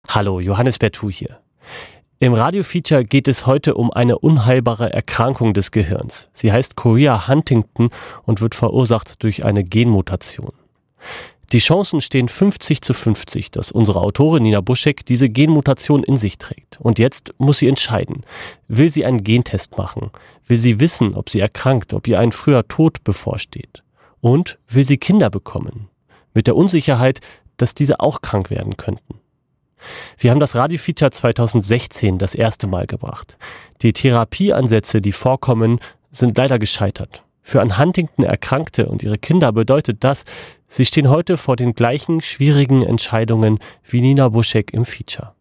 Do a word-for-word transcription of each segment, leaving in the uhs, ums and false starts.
Hallo, Johannes Bertou hier. Im Radiofeature geht es heute um eine unheilbare Erkrankung des Gehirns. Sie heißt Chorea-Huntington und wird verursacht durch eine Genmutation. Die Chancen stehen fünfzig zu fünfzig, dass unsere Autorin Nina Buschek diese Genmutation in sich trägt. Und jetzt muss sie entscheiden. Will sie einen Gentest machen? Will sie wissen, ob sie erkrankt, ob ihr ein früher Tod bevorsteht? Und will sie Kinder bekommen? Mit der Unsicherheit, dass diese auch krank werden könnten. Wir haben das Radiofeature zweitausendsechzehn das erste Mal gebracht. Die Therapieansätze, die vorkommen, sind leider gescheitert. Für an Huntington Erkrankte und ihre Kinder bedeutet das, sie stehen heute vor den gleichen schwierigen Entscheidungen wie Nina Buschek im Feature.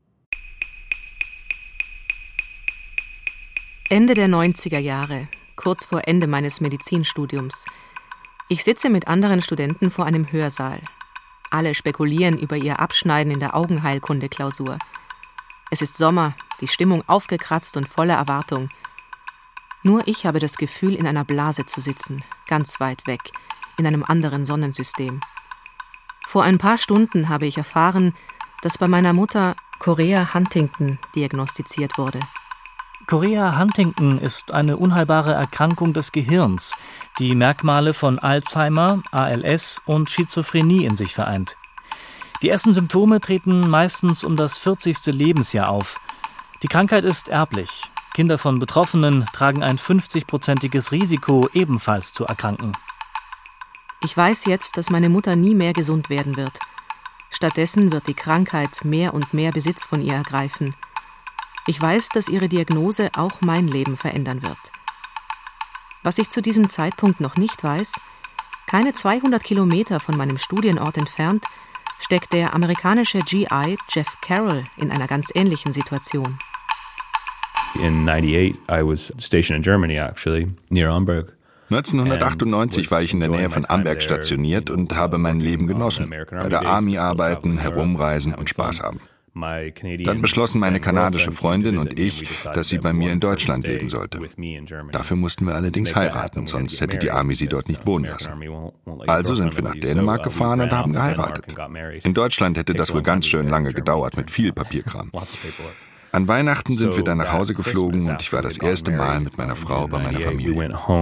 Ende der neunziger Jahre, kurz vor Ende meines Medizinstudiums. Ich sitze mit anderen Studenten vor einem Hörsaal. Alle spekulieren über ihr Abschneiden in der Augenheilkunde-Klausur. Es ist Sommer, die Stimmung aufgekratzt und voller Erwartung. Nur ich habe das Gefühl, in einer Blase zu sitzen, ganz weit weg, in einem anderen Sonnensystem. Vor ein paar Stunden habe ich erfahren, dass bei meiner Mutter Chorea-Huntington diagnostiziert wurde. Chorea-Huntington ist eine unheilbare Erkrankung des Gehirns, die Merkmale von Alzheimer, A L S und Schizophrenie in sich vereint. Die ersten Symptome treten meistens um das vierzigste Lebensjahr auf. Die Krankheit ist erblich. Kinder von Betroffenen tragen ein fünfzig-prozentiges Risiko, ebenfalls zu erkranken. Ich weiß jetzt, dass meine Mutter nie mehr gesund werden wird. Stattdessen wird die Krankheit mehr und mehr Besitz von ihr ergreifen. Ich weiß, dass ihre Diagnose auch mein Leben verändern wird. Was ich zu diesem Zeitpunkt noch nicht weiß, keine zweihundert Kilometer von meinem Studienort entfernt, steckt der amerikanische G I Jeff Carroll in einer ganz ähnlichen Situation. In ninety-eight, I was stationed in Germany actually, near Amberg. neunzehnhundertachtundneunzig war ich in der Nähe von Amberg stationiert und habe mein Leben genossen. Bei der Army arbeiten, herumreisen und Spaß haben. Dann beschlossen meine kanadische Freundin und ich, dass sie bei mir in Deutschland leben sollte. Dafür mussten wir allerdings heiraten, sonst hätte die Army sie dort nicht wohnen lassen. Also sind wir nach Dänemark gefahren und haben geheiratet. In Deutschland hätte das wohl ganz schön lange gedauert mit viel Papierkram. An Weihnachten sind wir dann nach Hause geflogen und ich war das erste Mal mit meiner Frau bei meiner Familie.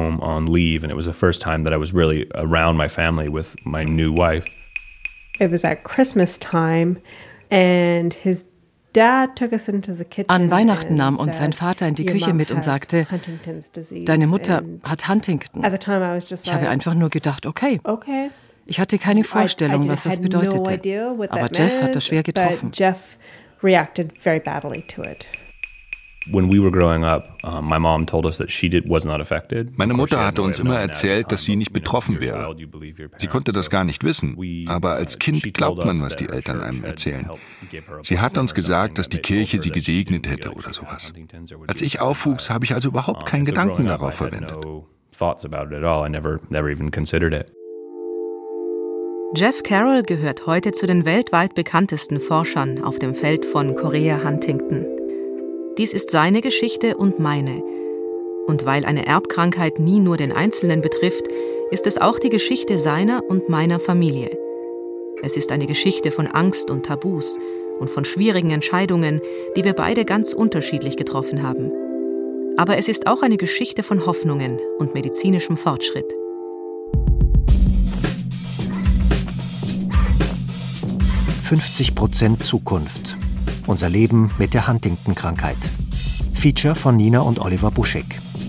It was at Christmas time. And his dad took us into the kitchen. An Weihnachten nahm uns sein Vater in die Küche mit und sagte, deine Mutter hat Huntington. Ich habe einfach nur gedacht, okay. Ich hatte keine Vorstellung, was das bedeutete. Aber Jeff hat das schwer getroffen. Jeff reacted very badly to it. When we were growing up, uh, my mom told us that she did, was not affected. Meine Mutter hatte uns immer erzählt, dass sie nicht betroffen wäre. Sie konnte das gar nicht wissen, aber als Kind glaubt man, was die Eltern einem erzählen. Sie hat uns gesagt, dass die Kirche sie gesegnet hätte oder sowas. Als ich aufwuchs, habe ich also überhaupt keinen Gedanken darauf verwendet. Jeff Carroll gehört heute zu den weltweit bekanntesten Forschern auf dem Feld von Chorea-Huntington. Dies ist seine Geschichte und meine. Und weil eine Erbkrankheit nie nur den Einzelnen betrifft, ist es auch die Geschichte seiner und meiner Familie. Es ist eine Geschichte von Angst und Tabus und von schwierigen Entscheidungen, die wir beide ganz unterschiedlich getroffen haben. Aber es ist auch eine Geschichte von Hoffnungen und medizinischem Fortschritt. fünfzig Prozent Zukunft. Unser Leben mit der Huntington-Krankheit. Feature von Nina und Oliver Buschek.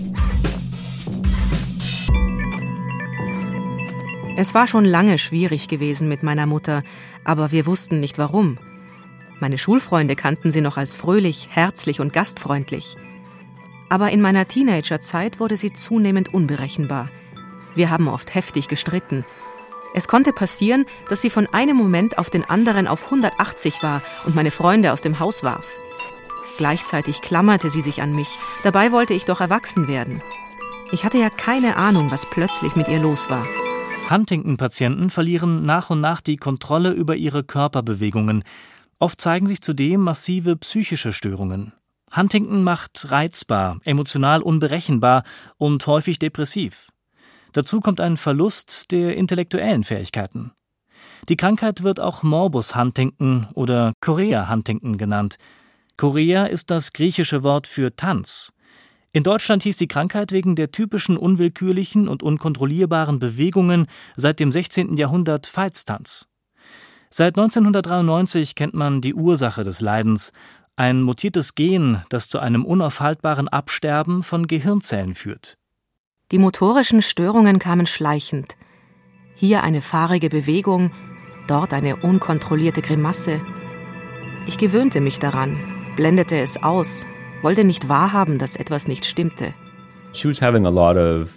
Es war schon lange schwierig gewesen mit meiner Mutter, aber wir wussten nicht warum. Meine Schulfreunde kannten sie noch als fröhlich, herzlich und gastfreundlich. Aber in meiner Teenagerzeit wurde sie zunehmend unberechenbar. Wir haben oft heftig gestritten. Es konnte passieren, dass sie von einem Moment auf den anderen auf hundertachtzig war und meine Freunde aus dem Haus warf. Gleichzeitig klammerte sie sich an mich, dabei wollte ich doch erwachsen werden. Ich hatte ja keine Ahnung, was plötzlich mit ihr los war. Huntington-Patienten verlieren nach und nach die Kontrolle über ihre Körperbewegungen. Oft zeigen sich zudem massive psychische Störungen. Huntington macht reizbar, emotional unberechenbar und häufig depressiv. Dazu kommt ein Verlust der intellektuellen Fähigkeiten. Die Krankheit wird auch Morbus Huntington oder Chorea Huntington genannt. Chorea ist das griechische Wort für Tanz. In Deutschland hieß die Krankheit wegen der typischen unwillkürlichen und unkontrollierbaren Bewegungen seit dem sechzehnten Jahrhundert Veitstanz. Seit neunzehnhundertdreiundneunzig kennt man die Ursache des Leidens, ein mutiertes Gen, das zu einem unaufhaltbaren Absterben von Gehirnzellen führt. Die motorischen Störungen kamen schleichend. Hier eine fahrige Bewegung, dort eine unkontrollierte Grimasse. Ich gewöhnte mich daran, blendete es aus, wollte nicht wahrhaben, dass etwas nicht stimmte. She was having a lot of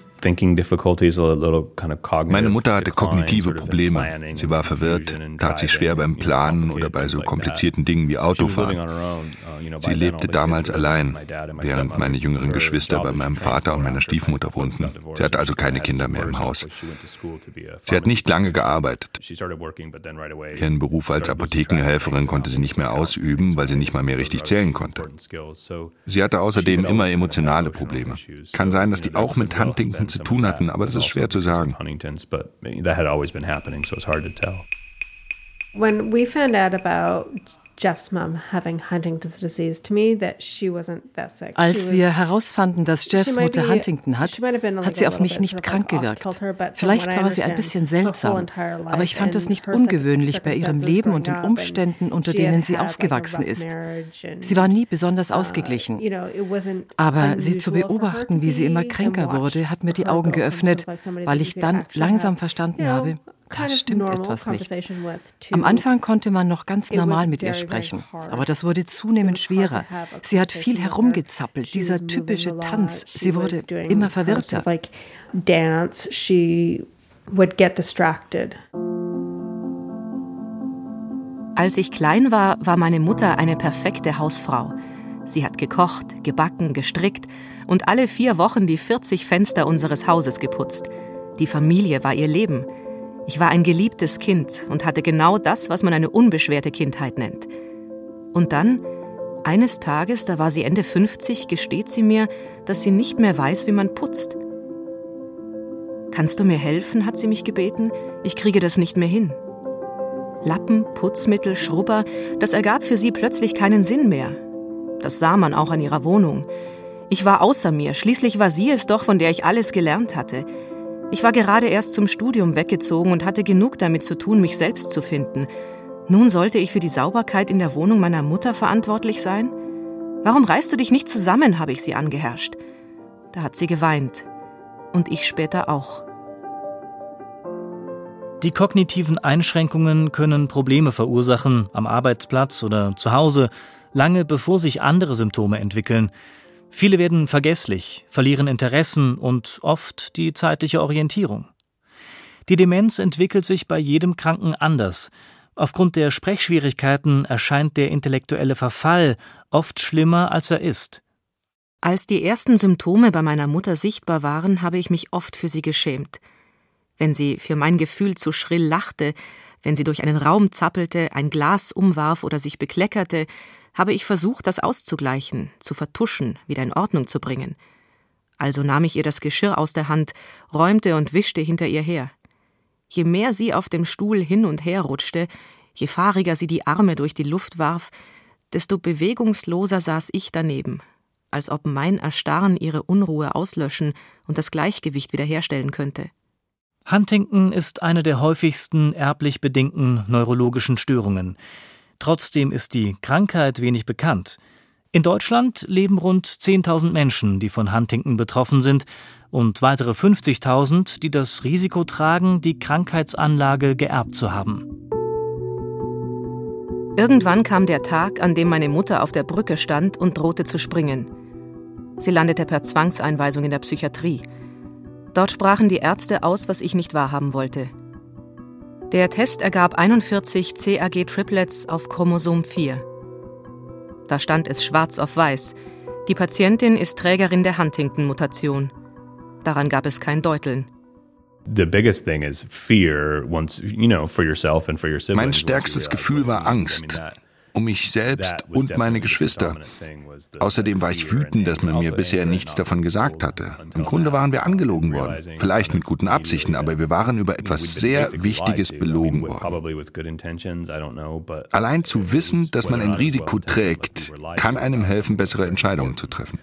Meine Mutter hatte kognitive Probleme. Sie war verwirrt, tat sich schwer beim Planen oder bei so komplizierten Dingen wie Autofahren. Sie lebte damals allein, während meine jüngeren Geschwister bei meinem Vater und meiner Stiefmutter wohnten. Sie hatte also keine Kinder mehr im Haus. Sie hat nicht lange gearbeitet. Ihren Beruf als Apothekenhelferin konnte sie nicht mehr ausüben, weil sie nicht mal mehr richtig zählen konnte. Sie hatte außerdem immer emotionale Probleme. Kann sein, dass die auch mit Huntington zu tun hatten, aber das ist schwer zu sagen. When we found out about Jeff's mom having Huntington's disease, to me that she wasn't that sick. Als wir herausfanden, dass Jeffs Mutter Huntington hat, hat sie auf mich nicht krank gewirkt. Vielleicht war sie ein bisschen seltsam, aber ich fand es nicht ungewöhnlich bei ihrem Leben und den Umständen, unter denen sie aufgewachsen ist. Sie war nie besonders ausgeglichen. Aber sie zu beobachten, wie sie immer kränker wurde, hat mir die Augen geöffnet, weil ich dann langsam verstanden habe, da stimmt etwas nicht. Am Anfang konnte man noch ganz normal mit ihr sprechen, aber das wurde zunehmend schwerer. Sie hat viel herumgezappelt, dieser typische Tanz. Sie wurde immer verwirrter. Als ich klein war, war meine Mutter eine perfekte Hausfrau. Sie hat gekocht, gebacken, gestrickt und alle vier Wochen die vierzig Fenster unseres Hauses geputzt. Die Familie war ihr Leben. Ich war ein geliebtes Kind und hatte genau das, was man eine unbeschwerte Kindheit nennt. Und dann, eines Tages, da war sie Ende fünfzig, gesteht sie mir, dass sie nicht mehr weiß, wie man putzt. »Kannst du mir helfen?« hat sie mich gebeten. »Ich kriege das nicht mehr hin.« Lappen, Putzmittel, Schrubber, das ergab für sie plötzlich keinen Sinn mehr. Das sah man auch an ihrer Wohnung. Ich war außer mir, schließlich war sie es doch, von der ich alles gelernt hatte. Ich war gerade erst zum Studium weggezogen und hatte genug damit zu tun, mich selbst zu finden. Nun sollte ich für die Sauberkeit in der Wohnung meiner Mutter verantwortlich sein? »Warum reißt du dich nicht zusammen?« habe ich sie angeherrscht. Da hat sie geweint. Und ich später auch. Die kognitiven Einschränkungen können Probleme verursachen, am Arbeitsplatz oder zu Hause, lange bevor sich andere Symptome entwickeln. Viele werden vergesslich, verlieren Interessen und oft die zeitliche Orientierung. Die Demenz entwickelt sich bei jedem Kranken anders. Aufgrund der Sprechschwierigkeiten erscheint der intellektuelle Verfall oft schlimmer, als er ist. Als die ersten Symptome bei meiner Mutter sichtbar waren, habe ich mich oft für sie geschämt. Wenn sie für mein Gefühl zu schrill lachte, wenn sie durch einen Raum zappelte, ein Glas umwarf oder sich bekleckerte, habe ich versucht, das auszugleichen, zu vertuschen, wieder in Ordnung zu bringen. Also nahm ich ihr das Geschirr aus der Hand, räumte und wischte hinter ihr her. Je mehr sie auf dem Stuhl hin und her rutschte, je fahriger sie die Arme durch die Luft warf, desto bewegungsloser saß ich daneben, als ob mein Erstarren ihre Unruhe auslöschen und das Gleichgewicht wiederherstellen könnte. Huntington ist eine der häufigsten erblich bedingten neurologischen Störungen. Trotzdem ist die Krankheit wenig bekannt. In Deutschland leben rund zehntausend Menschen, die von Huntington betroffen sind, und weitere fünfzigtausend, die das Risiko tragen, die Krankheitsanlage geerbt zu haben. Irgendwann kam der Tag, an dem meine Mutter auf der Brücke stand und drohte zu springen. Sie landete per Zwangseinweisung in der Psychiatrie. Dort sprachen die Ärzte aus, was ich nicht wahrhaben wollte. Der Test ergab einundvierzig C A G-Triplets auf Chromosom vier. Da stand es schwarz auf weiß. Die Patientin ist Trägerin der Huntington-Mutation. Daran gab es kein Deuteln. Mein stärkstes Gefühl war Angst. um mich selbst und meine Geschwister. Außerdem war ich wütend, dass man mir bisher nichts davon gesagt hatte. Im Grunde waren wir angelogen worden, vielleicht mit guten Absichten, aber wir waren über etwas sehr Wichtiges belogen worden. Allein zu wissen, dass man ein Risiko trägt, kann einem helfen, bessere Entscheidungen zu treffen.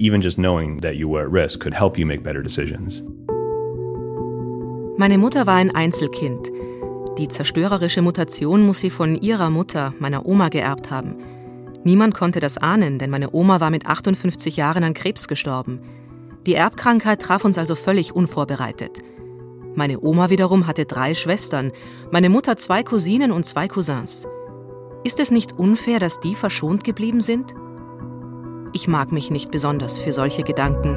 Meine Mutter war ein Einzelkind. Die zerstörerische Mutation muss sie von ihrer Mutter, meiner Oma, geerbt haben. Niemand konnte das ahnen, denn meine Oma war mit achtundfünfzig Jahren an Krebs gestorben. Die Erbkrankheit traf uns also völlig unvorbereitet. Meine Oma wiederum hatte drei Schwestern, meine Mutter zwei Cousinen und zwei Cousins. Ist es nicht unfair, dass die verschont geblieben sind? Ich mag mich nicht besonders für solche Gedanken.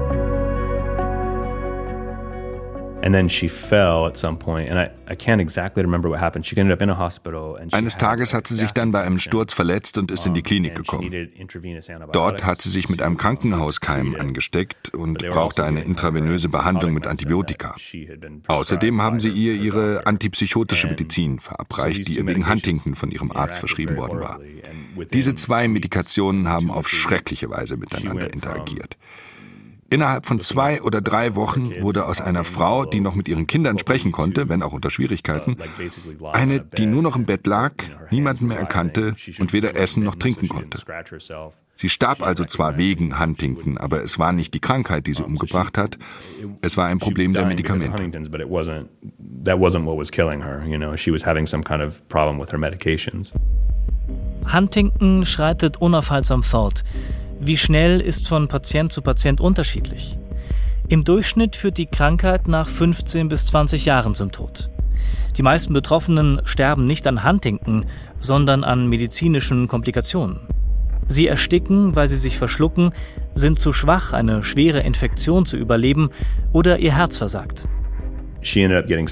Eines Tages hat sie sich dann bei einem Sturz verletzt und ist in die Klinik gekommen. Dort hat sie sich mit einem Krankenhauskeim angesteckt und brauchte eine intravenöse Behandlung mit Antibiotika. Außerdem haben sie ihr ihre antipsychotische Medizin verabreicht, die ihr wegen Huntington von ihrem Arzt verschrieben worden war. Diese zwei Medikationen haben auf schreckliche Weise miteinander interagiert. Innerhalb von zwei oder drei Wochen wurde aus einer Frau, die noch mit ihren Kindern sprechen konnte, wenn auch unter Schwierigkeiten, eine, die nur noch im Bett lag, niemanden mehr erkannte und weder essen noch trinken konnte. Sie starb also zwar wegen Huntington, aber es war nicht die Krankheit, die sie umgebracht hat, es war ein Problem der Medikamente. Huntington schreitet unaufhaltsam fort. Wie schnell ist von Patient zu Patient unterschiedlich. Im Durchschnitt führt die Krankheit nach fünfzehn bis zwanzig Jahren zum Tod. Die meisten Betroffenen sterben nicht an Huntington, sondern an medizinischen Komplikationen. Sie ersticken, weil sie sich verschlucken, sind zu schwach, eine schwere Infektion zu überleben oder ihr Herz versagt. Sie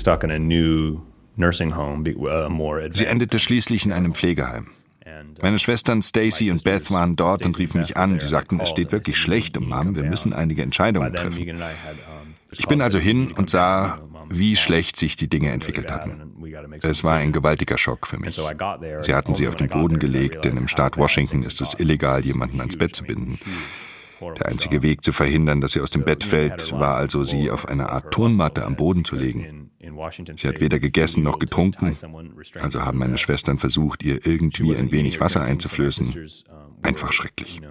endete schließlich in einem Pflegeheim. Meine Schwestern Stacy und Beth waren dort und riefen mich an. Sie sagten, es steht wirklich schlecht um Mom, wir müssen einige Entscheidungen treffen. Ich bin also hin und sah, wie schlecht sich die Dinge entwickelt hatten. Es war ein gewaltiger Schock für mich. Sie hatten sie auf den Boden gelegt, denn im Staat Washington ist es illegal, jemanden ans Bett zu binden. Der einzige Weg zu verhindern, dass sie aus dem Bett fällt, war also, sie auf eine Art Turnmatte am Boden zu legen. Sie hat weder gegessen noch getrunken, also haben meine Schwestern versucht, ihr irgendwie ein wenig Wasser einzuflößen. Einfach schrecklich.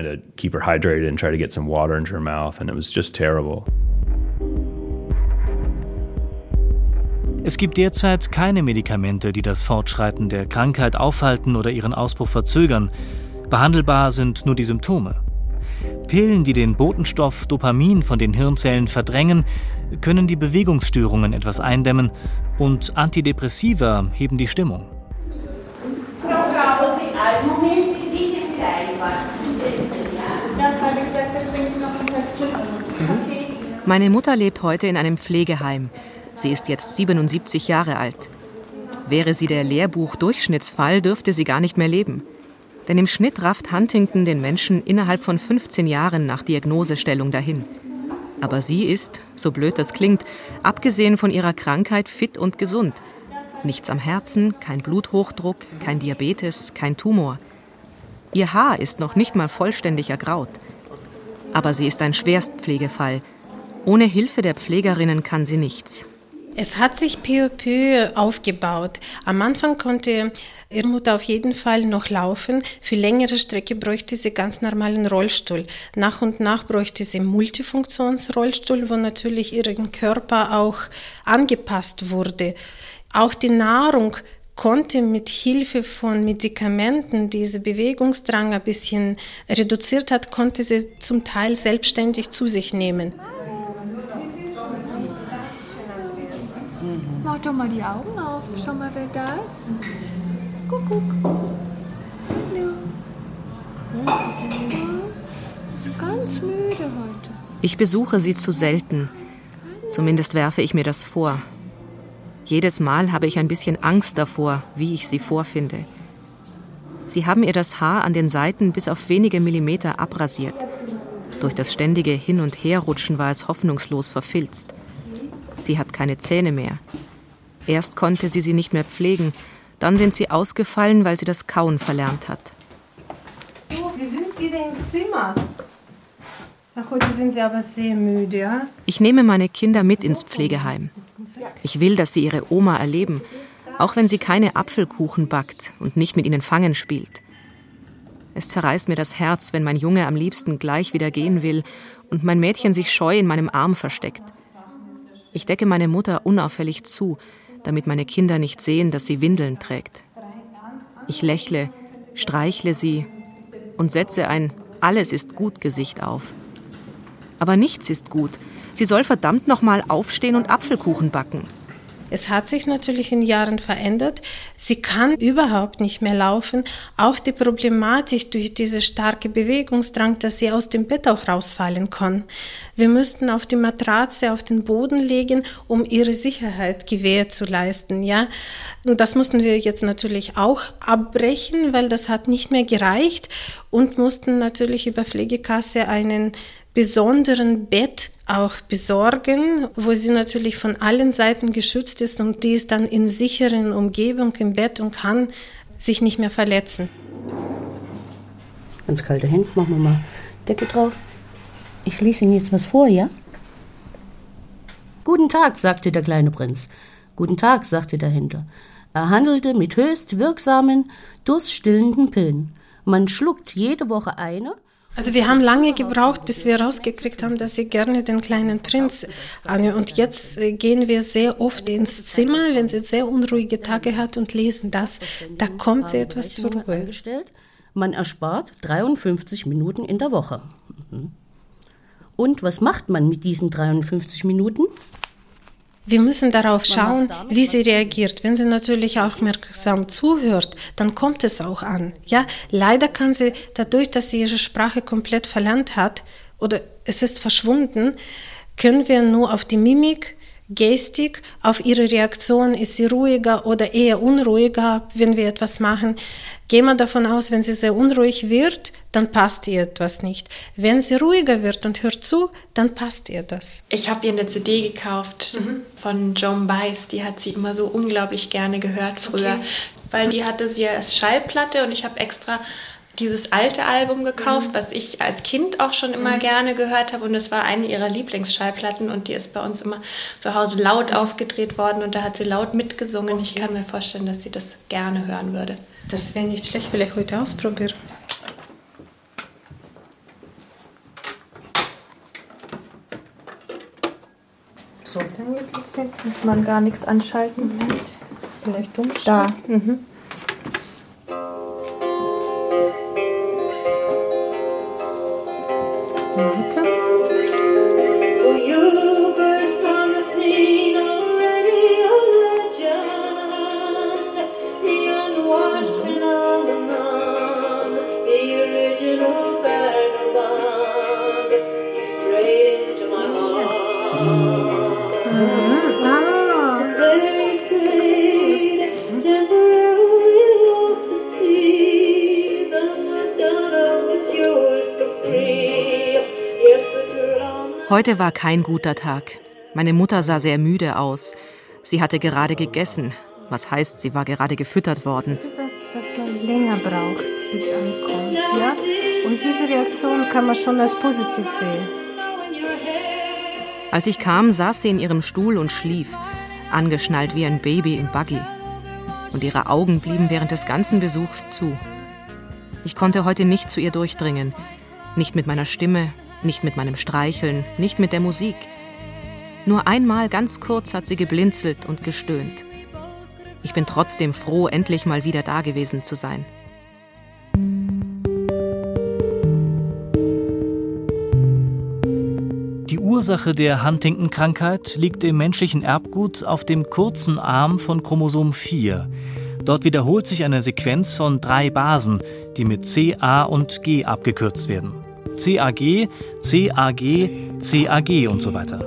Es gibt derzeit keine Medikamente, die das Fortschreiten der Krankheit aufhalten oder ihren Ausbruch verzögern. Behandelbar sind nur die Symptome. Pillen, die den Botenstoff Dopamin von den Hirnzellen verdrängen, können die Bewegungsstörungen etwas eindämmen und Antidepressiva heben die Stimmung. Frau Bravo, Sie einen Moment, ich liege jetzt gleich was zu essen, ja? Ja, gerade gesagt, wir trinken noch ein Tässchen Kaffee. Meine Mutter lebt heute in einem Pflegeheim. Sie ist jetzt siebenundsiebzig Jahre alt. Wäre sie der Lehrbuch-Durchschnittsfall, dürfte sie gar nicht mehr leben. Denn im Schnitt rafft Huntington den Menschen innerhalb von fünfzehn Jahren nach Diagnosestellung dahin. Aber sie ist, so blöd das klingt, abgesehen von ihrer Krankheit fit und gesund. Nichts am Herzen, kein Bluthochdruck, kein Diabetes, kein Tumor. Ihr Haar ist noch nicht mal vollständig ergraut. Aber sie ist ein Schwerstpflegefall. Ohne Hilfe der Pflegerinnen kann sie nichts. Es hat sich peu à peu aufgebaut. Am Anfang konnte ihre Mutter auf jeden Fall noch laufen. Für längere Strecke bräuchte sie ganz normalen Rollstuhl. Nach und nach bräuchte sie Multifunktionsrollstuhl, wo natürlich ihren Körper auch angepasst wurde. Auch die Nahrung konnte mit Hilfe von Medikamenten, die diese Bewegungsdrang ein bisschen reduziert hat, konnte sie zum Teil selbstständig zu sich nehmen. Mach doch mal die Augen auf. Schau mal, wer da ist. Guck, guck. Hallo. Ist ganz müde heute. Ich besuche sie zu selten. Zumindest werfe ich mir das vor. Jedes Mal habe ich ein bisschen Angst davor, wie ich sie vorfinde. Sie haben ihr das Haar an den Seiten bis auf wenige Millimeter abrasiert. Durch das ständige Hin- und Herrutschen war es hoffnungslos verfilzt. Sie hat keine Zähne mehr. Erst konnte sie sie nicht mehr pflegen, Dann sind sie ausgefallen, weil sie das Kauen verlernt hat. So, wir sind wieder im Zimmer. Ach, heute sind sie aber sehr müde, ja? Ich nehme meine Kinder mit ins Pflegeheim. Ich will, dass sie ihre Oma erleben, auch wenn sie keine Apfelkuchen backt und nicht mit ihnen Fangen spielt. Es zerreißt mir das Herz, wenn mein Junge am liebsten gleich wieder gehen will und mein Mädchen sich scheu in meinem Arm versteckt. Ich decke meine Mutter unauffällig zu, damit meine Kinder nicht sehen, dass sie Windeln trägt. Ich lächle, streichle sie und setze ein Alles-ist-gut-Gesicht auf. Aber nichts ist gut. Sie soll verdammt noch mal aufstehen und Apfelkuchen backen. Es hat sich natürlich in Jahren verändert. Sie kann überhaupt nicht mehr laufen. Auch die Problematik durch diese starke Bewegungsdrang, dass sie aus dem Bett auch rausfallen kann. Wir müssten auf die Matratze auf den Boden legen, um ihre Sicherheit Gewähr zu leisten. Ja? Und das mussten wir jetzt natürlich auch abbrechen, weil das hat nicht mehr gereicht und mussten natürlich über Pflegekasse einen besonderen Bett auch besorgen, wo sie natürlich von allen Seiten geschützt ist und die ist dann in sicheren Umgebung im Bett und kann sich nicht mehr verletzen. Ganz kalte Hände, machen wir mal Decke drauf. Ich lese Ihnen jetzt was vor, ja? Guten Tag, sagte der kleine Prinz. Guten Tag, sagte der Händler. Er handelte mit höchst wirksamen, durststillenden Pillen. Man schluckt jede Woche eine. Also wir haben lange gebraucht, bis wir rausgekriegt haben, dass sie gerne den kleinen Prinz anhört. Und jetzt gehen wir sehr oft ins Zimmer, wenn sie sehr unruhige Tage hat und lesen das. Da kommt sie etwas zur Ruhe. Man erspart dreiundfünfzig Minuten in der Woche. Und was macht man mit diesen dreiundfünfzig Minuten? Wir müssen darauf schauen, wie sie reagiert. Wenn sie natürlich aufmerksam zuhört, dann kommt es auch an. Ja, leider kann sie, dadurch, dass sie ihre Sprache komplett verlernt hat oder es ist verschwunden, können wir nur auf die Mimik, Gestik, auf ihre Reaktion, ist sie ruhiger oder eher unruhiger, wenn wir etwas machen. Gehen wir davon aus, wenn sie sehr unruhig wird, dann passt ihr etwas nicht. Wenn sie ruhiger wird und hört zu, dann passt ihr das. Ich habe ihr eine C D gekauft mhm. von Joan Baez, die hat sie immer so unglaublich gerne gehört früher, okay. Weil die hatte sie als Schallplatte und ich habe extra dieses alte Album gekauft, mhm. was ich als Kind auch schon immer mhm. gerne gehört habe und es war eine ihrer Lieblingsschallplatten und die ist bei uns immer zu Hause laut aufgedreht worden und da hat sie laut mitgesungen. Okay. Ich kann mir vorstellen, dass sie das gerne hören würde. Das wäre nicht schlecht, will ich heute ausprobieren. Sollte angeklickt werden, muss man gar nichts anschalten. Moment. Vielleicht umschalten. Da. Mhm. Weiter. Heute war kein guter Tag. Meine Mutter sah sehr müde aus. Sie hatte gerade gegessen. Was heißt, sie war gerade gefüttert worden. Das ist das, dass man länger braucht, bis es ankommt. Ja? Und diese Reaktion kann man schon als positiv sehen. Als ich kam, saß sie in ihrem Stuhl und schlief, angeschnallt wie ein Baby im Buggy. Und ihre Augen blieben während des ganzen Besuchs zu. Ich konnte heute nicht zu ihr durchdringen. Nicht mit meiner Stimme, nicht mit meinem Streicheln, nicht mit der Musik. Nur einmal ganz kurz hat sie geblinzelt und gestöhnt. Ich bin trotzdem froh, endlich mal wieder da gewesen zu sein. Die Ursache der Huntington-Krankheit liegt im menschlichen Erbgut auf dem kurzen Arm von Chromosom vier. Dort wiederholt sich eine Sequenz von drei Basen, die mit C, A und G abgekürzt werden. C A G, C A G, C A G und so weiter.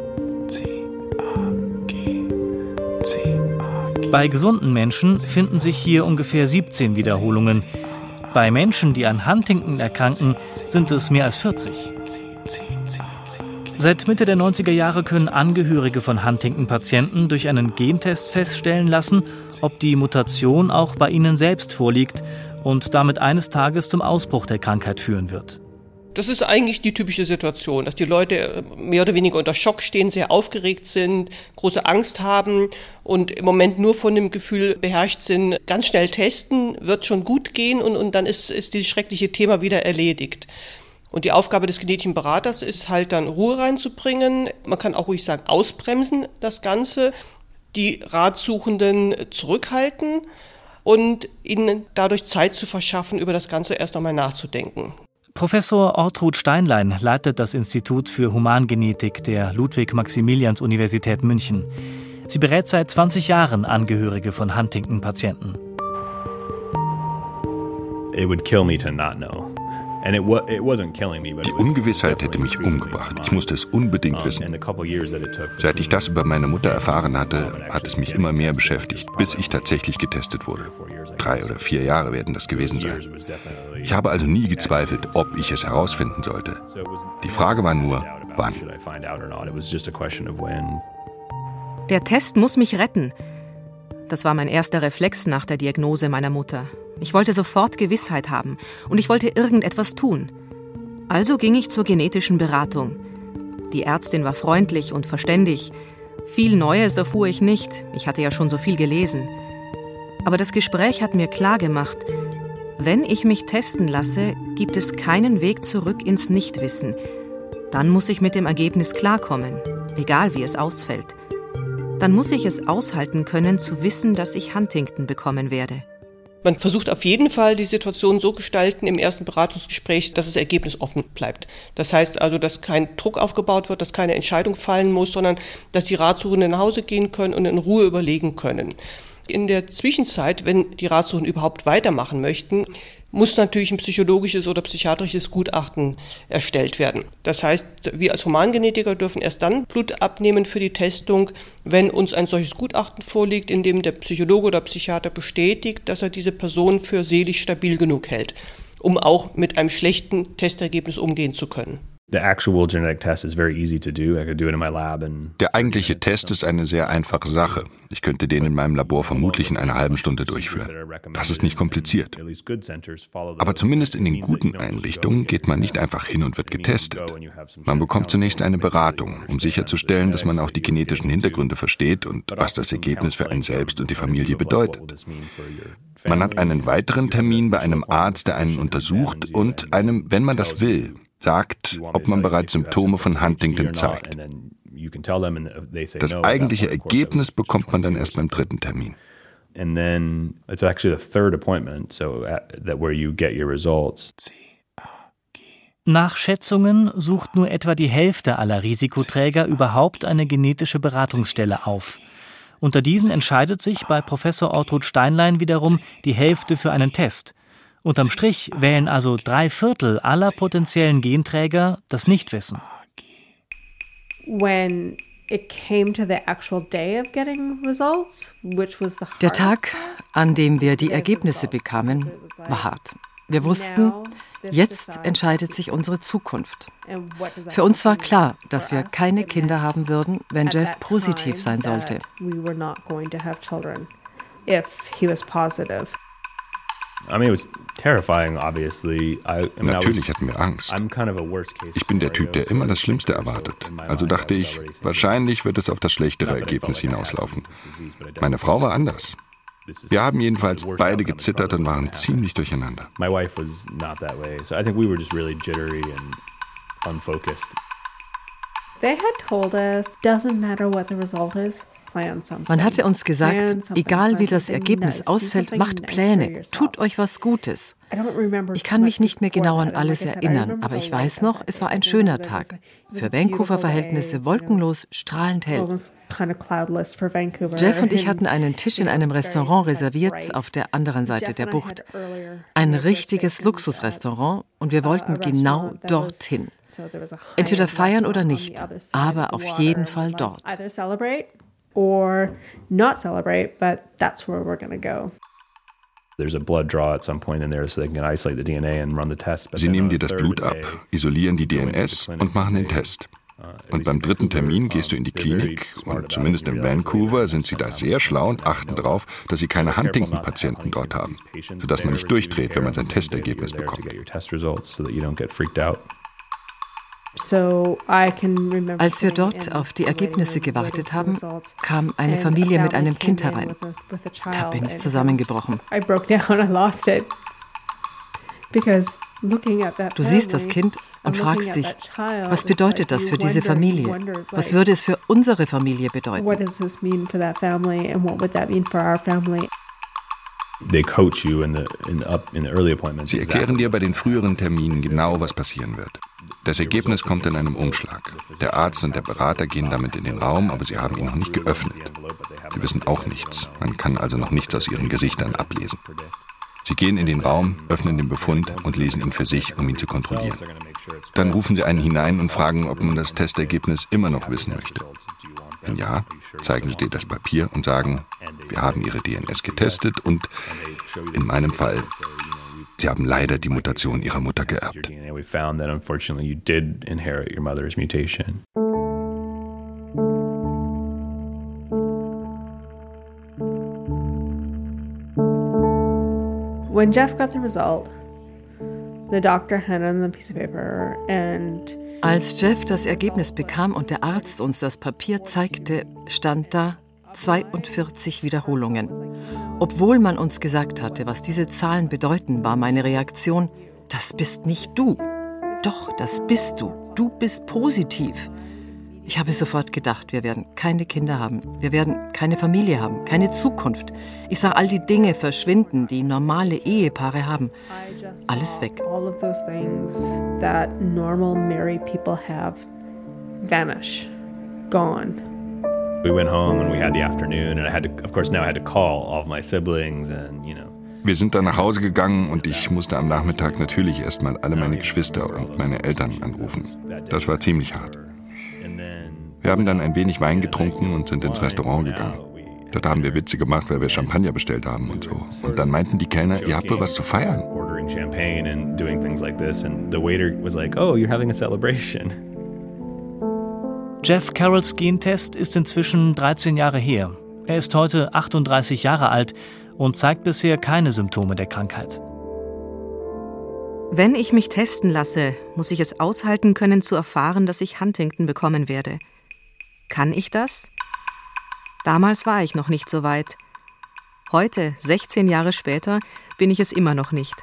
Bei gesunden Menschen finden sich hier ungefähr siebzehn Wiederholungen. Bei Menschen, die an Huntington erkranken, sind es mehr als vierzig. Seit Mitte der neunziger Jahre können Angehörige von Huntington-Patienten durch einen Gentest feststellen lassen, ob die Mutation auch bei ihnen selbst vorliegt und damit eines Tages zum Ausbruch der Krankheit führen wird. Das ist eigentlich die typische Situation, dass die Leute mehr oder weniger unter Schock stehen, sehr aufgeregt sind, große Angst haben und im Moment nur von dem Gefühl beherrscht sind, ganz schnell testen, wird schon gut gehen und, und dann ist, ist dieses schreckliche Thema wieder erledigt. Und die Aufgabe des genetischen Beraters ist halt dann Ruhe reinzubringen. Man kann auch ruhig sagen, ausbremsen das Ganze, die Ratsuchenden zurückhalten und ihnen dadurch Zeit zu verschaffen, über das Ganze erst nochmal nachzudenken. Professor Ortrud Steinlein leitet das Institut für Humangenetik der Ludwig-Maximilians-Universität München. Sie berät seit zwanzig Jahren Angehörige von Huntington-Patienten. It would kill me to not know. Die Ungewissheit hätte mich umgebracht. Ich musste es unbedingt wissen. Seit ich das über meine Mutter erfahren hatte, hat es mich immer mehr beschäftigt, bis ich tatsächlich getestet wurde. Drei oder vier Jahre werden das gewesen sein. Ich habe also nie gezweifelt, ob ich es herausfinden sollte. Die Frage war nur, wann. Der Test muss mich retten. Das war mein erster Reflex nach der Diagnose meiner Mutter. Ich wollte sofort Gewissheit haben und ich wollte irgendetwas tun. Also ging ich zur genetischen Beratung. Die Ärztin war freundlich und verständig. Viel Neues erfuhr ich nicht, ich hatte ja schon so viel gelesen. Aber das Gespräch hat mir klargemacht, wenn ich mich testen lasse, gibt es keinen Weg zurück ins Nichtwissen. Dann muss ich mit dem Ergebnis klarkommen, egal wie es ausfällt. Dann muss ich es aushalten können, zu wissen, dass ich Huntington bekommen werde. Man versucht auf jeden Fall, die Situation so gestalten im ersten Beratungsgespräch, dass das Ergebnis offen bleibt. Das heißt also, dass kein Druck aufgebaut wird, dass keine Entscheidung fallen muss, sondern dass die Ratsuchenden nach Hause gehen können und in Ruhe überlegen können. In der Zwischenzeit, wenn die Ratsuchenden überhaupt weitermachen möchten, muss natürlich ein psychologisches oder psychiatrisches Gutachten erstellt werden. Das heißt, wir als Humangenetiker dürfen erst dann Blut abnehmen für die Testung, wenn uns ein solches Gutachten vorliegt, in dem der Psychologe oder Psychiater bestätigt, dass er diese Person für seelisch stabil genug hält, um auch mit einem schlechten Testergebnis umgehen zu können. The actual genetic test is very easy to do. I could do it in my lab and Der eigentliche Test ist eine sehr einfache Sache. Ich könnte den in meinem Labor vermutlich in einer halben Stunde durchführen. Das ist nicht kompliziert. Aber zumindest in den guten Einrichtungen geht man nicht einfach hin und wird getestet. Man bekommt zunächst eine Beratung, um sicherzustellen, dass man auch die genetischen Hintergründe versteht und was das Ergebnis für einen selbst und die Familie bedeutet. Man hat einen weiteren Termin bei einem Arzt, der einen untersucht und einem, wenn man das will, sagt, ob man bereits Symptome von Huntington zeigt. Das eigentliche Ergebnis bekommt man dann erst beim dritten Termin. Nach Schätzungen sucht nur etwa die Hälfte aller Risikoträger überhaupt eine genetische Beratungsstelle auf. Unter diesen entscheidet sich bei Professor Ortrud Steinlein wiederum die Hälfte für einen Test. Unterm Strich wählen also drei Viertel aller potenziellen Genträger das Nichtwissen. Der Tag, an dem wir die Ergebnisse bekamen, war hart. Wir wussten, jetzt entscheidet sich unsere Zukunft. Für uns war klar, dass wir keine Kinder haben würden, wenn Jeff positiv sein sollte. I mean, it was terrifying, obviously. I, I mean, Natürlich hatten wir Angst. Ich bin der Typ, der immer das Schlimmste erwartet. Also dachte ich, wahrscheinlich wird es auf das schlechtere Ergebnis hinauslaufen. Meine Frau war anders. Wir haben jedenfalls beide gezittert und waren ziemlich durcheinander. My wife was not that way, so I think we were just really jittery and unfocused. They had told us, doesn't matter what the result is. Man hatte uns gesagt, egal wie das Ergebnis ausfällt, macht Pläne, tut euch was Gutes. Ich kann mich nicht mehr genau an alles erinnern, aber ich weiß noch, es war ein schöner Tag. Für Vancouver-Verhältnisse wolkenlos, strahlend hell. Jeff und ich hatten einen Tisch in einem Restaurant reserviert auf der anderen Seite der Bucht. Ein richtiges Luxusrestaurant und wir wollten genau dorthin. Entweder feiern oder nicht, aber auf jeden Fall dort. Or not celebrate, but that's where we're going to go. There's a blood draw at some point in there so they can isolate the D N A and run the test. Sie nehmen dir das Blut ab, isolieren die D N S und machen den Test. Und beim dritten Termin gehst du in die Klinik und zumindest in Vancouver sind sie da sehr schlau und achten darauf, dass sie keine Huntington-Patienten dort haben, sodass man nicht durchdreht, wenn man sein Testergebnis bekommt. Als wir dort auf die Ergebnisse gewartet haben, kam eine Familie mit einem Kind herein. Da bin ich zusammengebrochen. Du siehst das Kind und fragst dich, was bedeutet das für diese Familie? Was würde es für unsere Familie bedeuten? Sie erklären dir bei den früheren Terminen genau, was passieren wird. Das Ergebnis kommt in einem Umschlag. Der Arzt und der Berater gehen damit in den Raum, aber sie haben ihn noch nicht geöffnet. Sie wissen auch nichts. Man kann also noch nichts aus ihren Gesichtern ablesen. Sie gehen in den Raum, öffnen den Befund und lesen ihn für sich, um ihn zu kontrollieren. Dann rufen sie einen hinein und fragen, ob man das Testergebnis immer noch wissen möchte. Wenn ja, zeigen sie dir das Papier und sagen, wir haben ihre D N S getestet und in meinem Fall, sie haben leider die Mutation ihrer Mutter geerbt. When Jeff got the result, the doctor handed him the piece of paper and Als Jeff das Ergebnis bekam und der Arzt uns das Papier zeigte, stand da zweiundvierzig Wiederholungen. Obwohl man uns gesagt hatte, was diese Zahlen bedeuten, war meine Reaktion, das bist nicht du. Doch, das bist du. Du bist positiv. Ich habe sofort gedacht, wir werden keine Kinder haben. Wir werden keine Familie haben, keine Zukunft. Ich sah all die Dinge verschwinden, die normale Ehepaare haben. Alles weg. All of those things that normal married people have vanish, gone. We went home and we had the afternoon and I had to, of course now I had to call all of my siblings and, you know. Wir sind dann nach Hause gegangen und ich musste am Nachmittag natürlich erstmal alle meine Geschwister und meine Eltern anrufen. Das war ziemlich hart. Wir haben dann ein wenig Wein getrunken und sind ins Restaurant gegangen. Dort haben wir Witze gemacht, weil wir Champagner bestellt haben und so. Und dann meinten die Kellner, ihr habt wohl was zu feiern. Jeff Carrolls Gentest ist inzwischen dreizehn Jahre her. Er ist heute achtunddreißig Jahre alt und zeigt bisher keine Symptome der Krankheit. Wenn ich mich testen lasse, muss ich es aushalten können, zu erfahren, dass ich Huntington bekommen werde. Kann ich das? Damals war ich noch nicht so weit. Heute, sechzehn Jahre später, bin ich es immer noch nicht.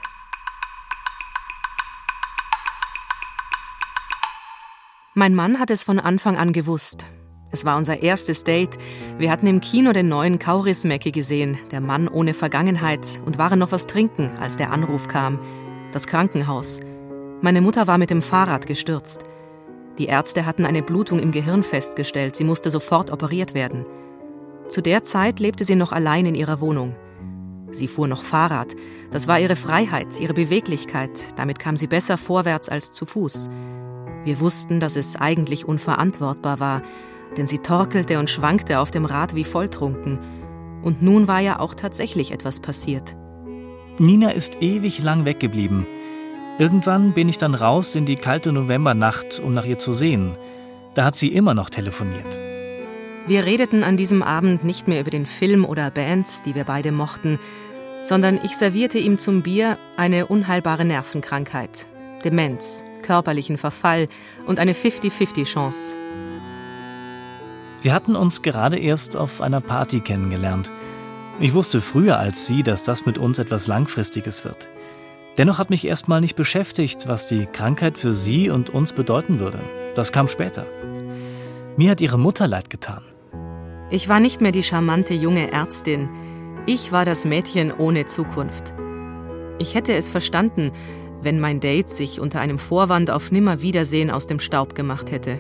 Mein Mann hat es von Anfang an gewusst. Es war unser erstes Date. Wir hatten im Kino den neuen Kaurismäki gesehen, der Mann ohne Vergangenheit, und waren noch was trinken, als der Anruf kam. Das Krankenhaus. Meine Mutter war mit dem Fahrrad gestürzt. Die Ärzte hatten eine Blutung im Gehirn festgestellt. Sie musste sofort operiert werden. Zu der Zeit lebte sie noch allein in ihrer Wohnung. Sie fuhr noch Fahrrad. Das war ihre Freiheit, ihre Beweglichkeit. Damit kam sie besser vorwärts als zu Fuß. Wir wussten, dass es eigentlich unverantwortbar war, denn sie torkelte und schwankte auf dem Rad wie volltrunken. Und nun war ja auch tatsächlich etwas passiert. Nina ist ewig lang weggeblieben. Irgendwann bin ich dann raus in die kalte Novembernacht, um nach ihr zu sehen. Da hat sie immer noch telefoniert. Wir redeten an diesem Abend nicht mehr über den Film oder Bands, die wir beide mochten, sondern ich servierte ihm zum Bier eine unheilbare Nervenkrankheit, Demenz, körperlichen Verfall und eine fifty-fifty-Chance. Wir hatten uns gerade erst auf einer Party kennengelernt. Ich wusste früher als sie, dass das mit uns etwas Langfristiges wird. Dennoch hat mich erstmal nicht beschäftigt, was die Krankheit für sie und uns bedeuten würde. Das kam später. Mir hat ihre Mutter leid getan. Ich war nicht mehr die charmante junge Ärztin. Ich war das Mädchen ohne Zukunft. Ich hätte es verstanden, wenn mein Date sich unter einem Vorwand auf Nimmerwiedersehen aus dem Staub gemacht hätte.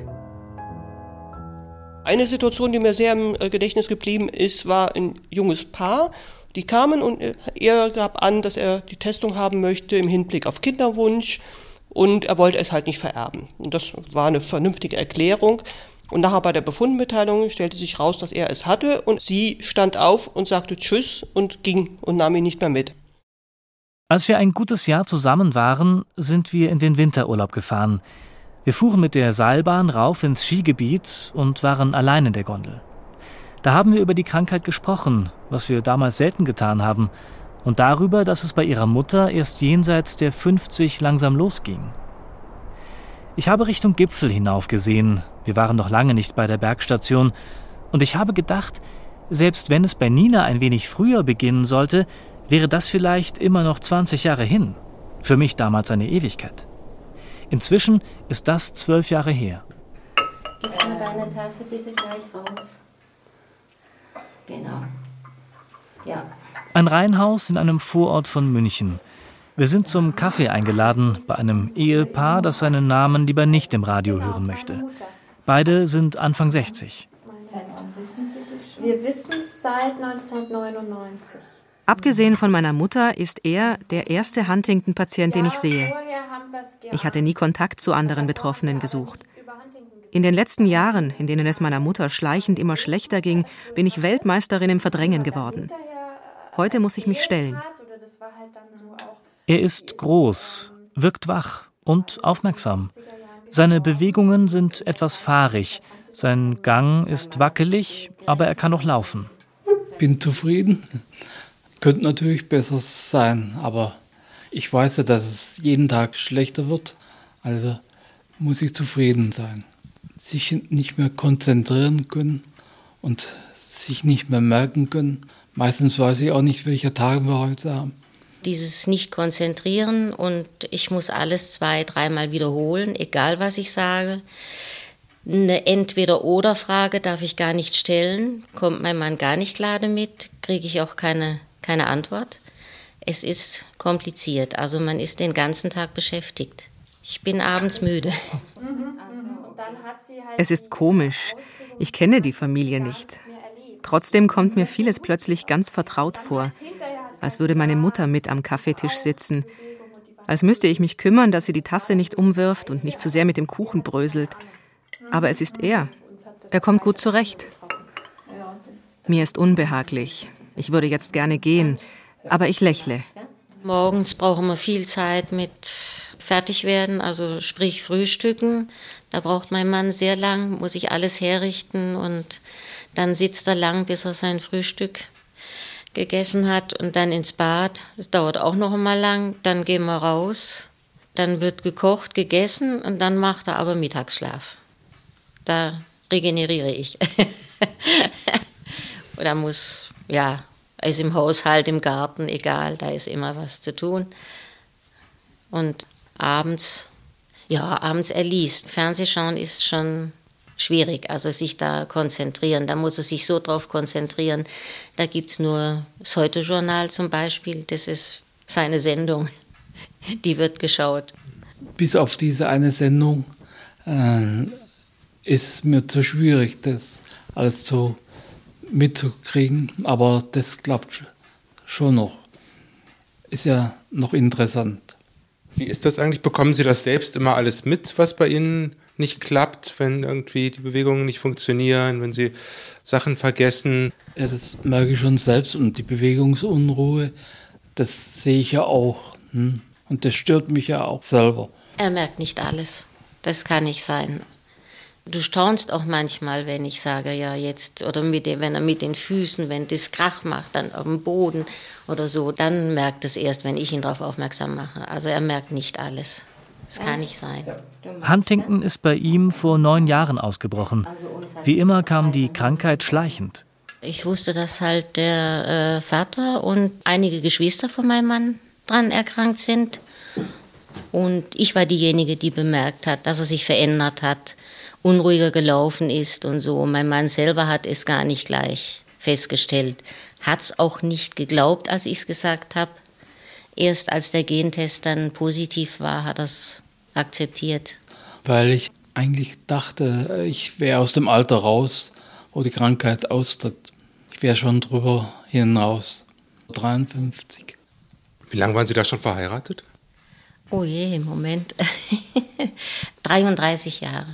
Eine Situation, die mir sehr im Gedächtnis geblieben ist, war ein junges Paar. Die kamen und er gab an, dass er die Testung haben möchte im Hinblick auf Kinderwunsch und er wollte es halt nicht vererben. Und das war eine vernünftige Erklärung. Und nachher bei der Befundmitteilung stellte sich raus, dass er es hatte und sie stand auf und sagte Tschüss und ging und nahm ihn nicht mehr mit. Als wir ein gutes Jahr zusammen waren, sind wir in den Winterurlaub gefahren. Wir fuhren mit der Seilbahn rauf ins Skigebiet und waren allein in der Gondel. Da haben wir über die Krankheit gesprochen, was wir damals selten getan haben, und darüber, dass es bei ihrer Mutter erst jenseits der fünfzig langsam losging. Ich habe Richtung Gipfel hinauf gesehen, wir waren noch lange nicht bei der Bergstation, und ich habe gedacht, selbst wenn es bei Nina ein wenig früher beginnen sollte, wäre das vielleicht immer noch zwanzig Jahre hin. Für mich damals eine Ewigkeit. Inzwischen ist das zwölf Jahre her. Gib mir deine Tasse bitte gleich raus. Genau. Ja. Ein Reihenhaus in einem Vorort von München. Wir sind zum Kaffee eingeladen bei einem Ehepaar, das seinen Namen lieber nicht im Radio hören möchte. Beide sind Anfang sechzig. Wir wissen es seit neunzehnhundertneunundneunzig. Abgesehen von meiner Mutter ist er der erste Huntington-Patient, den ich sehe. Ich hatte nie Kontakt zu anderen Betroffenen gesucht. In den letzten Jahren, in denen es meiner Mutter schleichend immer schlechter ging, bin ich Weltmeisterin im Verdrängen geworden. Heute muss ich mich stellen. Er ist groß, wirkt wach und aufmerksam. Seine Bewegungen sind etwas fahrig. Sein Gang ist wackelig, aber er kann noch laufen. Bin zufrieden. Könnte natürlich besser sein, aber ich weiß ja, dass es jeden Tag schlechter wird. Also muss ich zufrieden sein. Sich nicht mehr konzentrieren können und sich nicht mehr merken können. Meistens weiß ich auch nicht, welche Tage wir heute haben. Dieses Nicht-Konzentrieren und ich muss alles zwei-, dreimal wiederholen, egal was ich sage. Eine Entweder-Oder-Frage darf ich gar nicht stellen, kommt mein Mann gar nicht klar damit, kriege ich auch keine, keine Antwort. Es ist kompliziert, also man ist den ganzen Tag beschäftigt. Ich bin abends müde. Es ist komisch. Ich kenne die Familie nicht. Trotzdem kommt mir vieles plötzlich ganz vertraut vor. Als würde meine Mutter mit am Kaffeetisch sitzen. Als müsste ich mich kümmern, dass sie die Tasse nicht umwirft und nicht zu sehr mit dem Kuchen bröselt. Aber es ist er. Er kommt gut zurecht. Mir ist unbehaglich. Ich würde jetzt gerne gehen, aber ich lächle. Morgens brauchen wir viel Zeit mit Fertigwerden, also sprich Frühstücken. Da braucht mein Mann sehr lang, muss ich alles herrichten und dann sitzt er lang, bis er sein Frühstück gegessen hat und dann ins Bad. Das dauert auch noch einmal lang. Dann gehen wir raus, dann wird gekocht, gegessen und dann macht er aber Mittagsschlaf. Da regeneriere ich. Oder muss, ja, ist im Haushalt, im Garten, egal, da ist immer was zu tun. Und abends, ja, abends er liest. Fernsehschauen ist schon schwierig, also sich da konzentrieren. Da muss er sich so drauf konzentrieren. Da gibt es nur das Heute-Journal zum Beispiel, das ist seine Sendung, die wird geschaut. Bis auf diese eine Sendung äh, ist es mir zu schwierig, das alles so mitzukriegen, aber das klappt schon noch. Ist ja noch interessant. Wie ist das eigentlich? Bekommen Sie das selbst immer alles mit, was bei Ihnen nicht klappt, wenn irgendwie die Bewegungen nicht funktionieren, wenn Sie Sachen vergessen? Ja, das merke ich schon selbst und die Bewegungsunruhe, das sehe ich ja auch. Hm? Und das stört mich ja auch selber. Er merkt nicht alles. Das kann nicht sein. Du staunst auch manchmal, wenn ich sage, ja jetzt, oder mit dem, wenn er mit den Füßen, wenn das Krach macht, dann auf dem Boden oder so, dann merkt es erst, wenn ich ihn darauf aufmerksam mache. Also er merkt nicht alles. Das kann nicht sein. Huntington ist bei ihm vor neun Jahren ausgebrochen. Wie immer kam die Krankheit schleichend. Ich wusste, dass halt der äh, Vater und einige Geschwister von meinem Mann dran erkrankt sind. Und ich war diejenige, die bemerkt hat, dass er sich verändert hat, unruhiger gelaufen ist und so. Mein Mann selber hat es gar nicht gleich festgestellt. Hat es auch nicht geglaubt, als ich es gesagt habe. Erst als der Gentest dann positiv war, hat er es akzeptiert. Weil ich eigentlich dachte, ich wäre aus dem Alter raus, wo die Krankheit austritt. Ich wäre schon drüber hinaus. dreiundfünfzig. Wie lange waren Sie da schon verheiratet? Oh je, Moment. dreiunddreißig Jahre.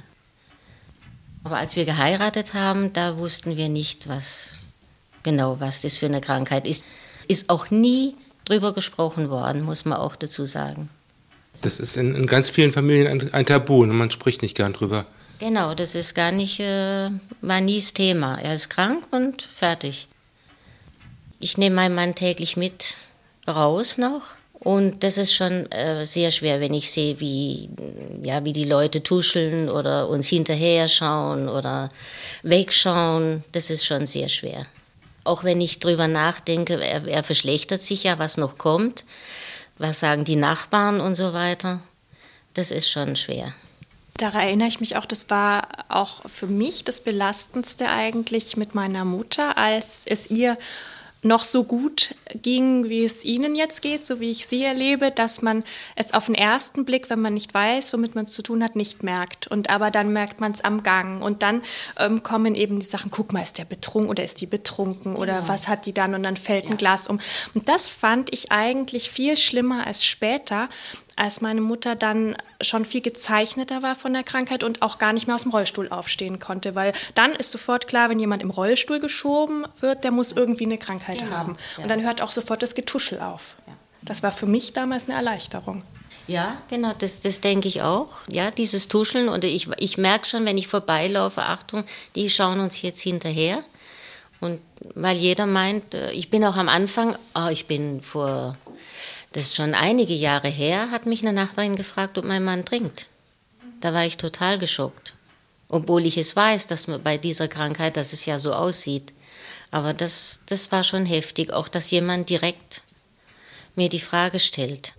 Aber als wir geheiratet haben, da wussten wir nicht, was genau, was das für eine Krankheit ist. Ist auch nie drüber gesprochen worden, muss man auch dazu sagen. Das ist in, in ganz vielen Familien ein, ein Tabu und man spricht nicht gern drüber. Genau, das ist gar nicht, äh, war nie das Thema. Er ist krank und fertig. Ich nehme meinen Mann täglich mit raus noch und das ist schon äh, sehr schwer, wenn ich sehe, wie, ja, wie die Leute tuscheln oder uns hinterher schauen oder wegschauen. Das ist schon sehr schwer. Auch wenn ich drüber nachdenke, er, er verschlechtert sich ja, was noch kommt. Was sagen die Nachbarn und so weiter. Das ist schon schwer. Daran erinnere ich mich auch, das war auch für mich das Belastendste eigentlich mit meiner Mutter, als es ihr noch so gut ging, wie es Ihnen jetzt geht, so wie ich Sie erlebe, dass man es auf den ersten Blick, wenn man nicht weiß, womit man es zu tun hat, nicht merkt. Und aber dann merkt man es am Gang. Und dann ähm, kommen eben die Sachen, guck mal, ist der betrunken oder ist die betrunken oder ja. Was hat die dann? Und dann fällt ja. ein Glas um. Und das fand ich eigentlich viel schlimmer als später, als meine Mutter dann schon viel gezeichneter war von der Krankheit und auch gar nicht mehr aus dem Rollstuhl aufstehen konnte. Weil dann ist sofort klar, wenn jemand im Rollstuhl geschoben wird, der muss irgendwie eine Krankheit genau, haben. Ja. Und dann hört auch sofort das Getuschel auf. Ja. Das war für mich damals eine Erleichterung. Ja, genau, das, das denke ich auch. Ja, dieses Tuscheln. Und ich, ich merke schon, wenn ich vorbeilaufe, Achtung, die schauen uns jetzt hinterher. Und weil jeder meint, ich bin auch am Anfang, oh, ich bin vor... Das ist schon einige Jahre her, hat mich eine Nachbarin gefragt, ob mein Mann trinkt. Da war ich total geschockt. Obwohl ich es weiß, dass man bei dieser Krankheit, dass es ja so aussieht. Aber das, das war schon heftig, auch dass jemand direkt mir die Frage stellt.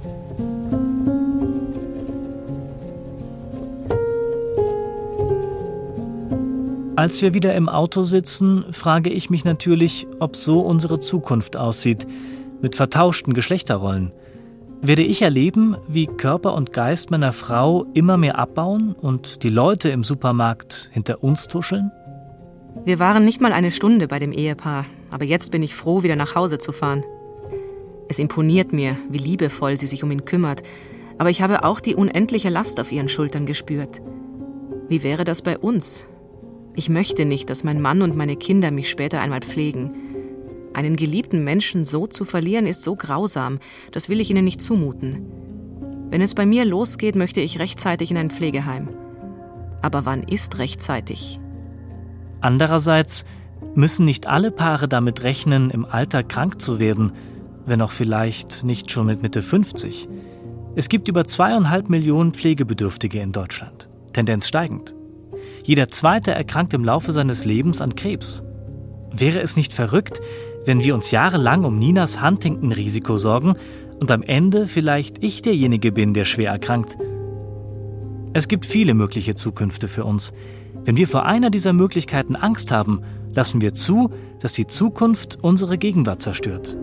Als wir wieder im Auto sitzen, frage ich mich natürlich, ob so unsere Zukunft aussieht, mit vertauschten Geschlechterrollen. Werde ich erleben, wie Körper und Geist meiner Frau immer mehr abbauen und die Leute im Supermarkt hinter uns tuscheln? Wir waren nicht mal eine Stunde bei dem Ehepaar, aber jetzt bin ich froh, wieder nach Hause zu fahren. Es imponiert mir, wie liebevoll sie sich um ihn kümmert, aber ich habe auch die unendliche Last auf ihren Schultern gespürt. Wie wäre das bei uns? Ich möchte nicht, dass mein Mann und meine Kinder mich später einmal pflegen. Einen geliebten Menschen so zu verlieren, ist so grausam. Das will ich ihnen nicht zumuten. Wenn es bei mir losgeht, möchte ich rechtzeitig in ein Pflegeheim. Aber wann ist rechtzeitig? Andererseits müssen nicht alle Paare damit rechnen, im Alter krank zu werden, wenn auch vielleicht nicht schon mit Mitte fünfzig. Es gibt über zweieinhalb Millionen Pflegebedürftige in Deutschland, Tendenz steigend. Jeder Zweite erkrankt im Laufe seines Lebens an Krebs. Wäre es nicht verrückt, wenn wir uns jahrelang um Ninas Huntington-Risiko sorgen und am Ende vielleicht ich derjenige bin, der schwer erkrankt? Es gibt viele mögliche Zukünfte für uns. Wenn wir vor einer dieser Möglichkeiten Angst haben, lassen wir zu, dass die Zukunft unsere Gegenwart zerstört.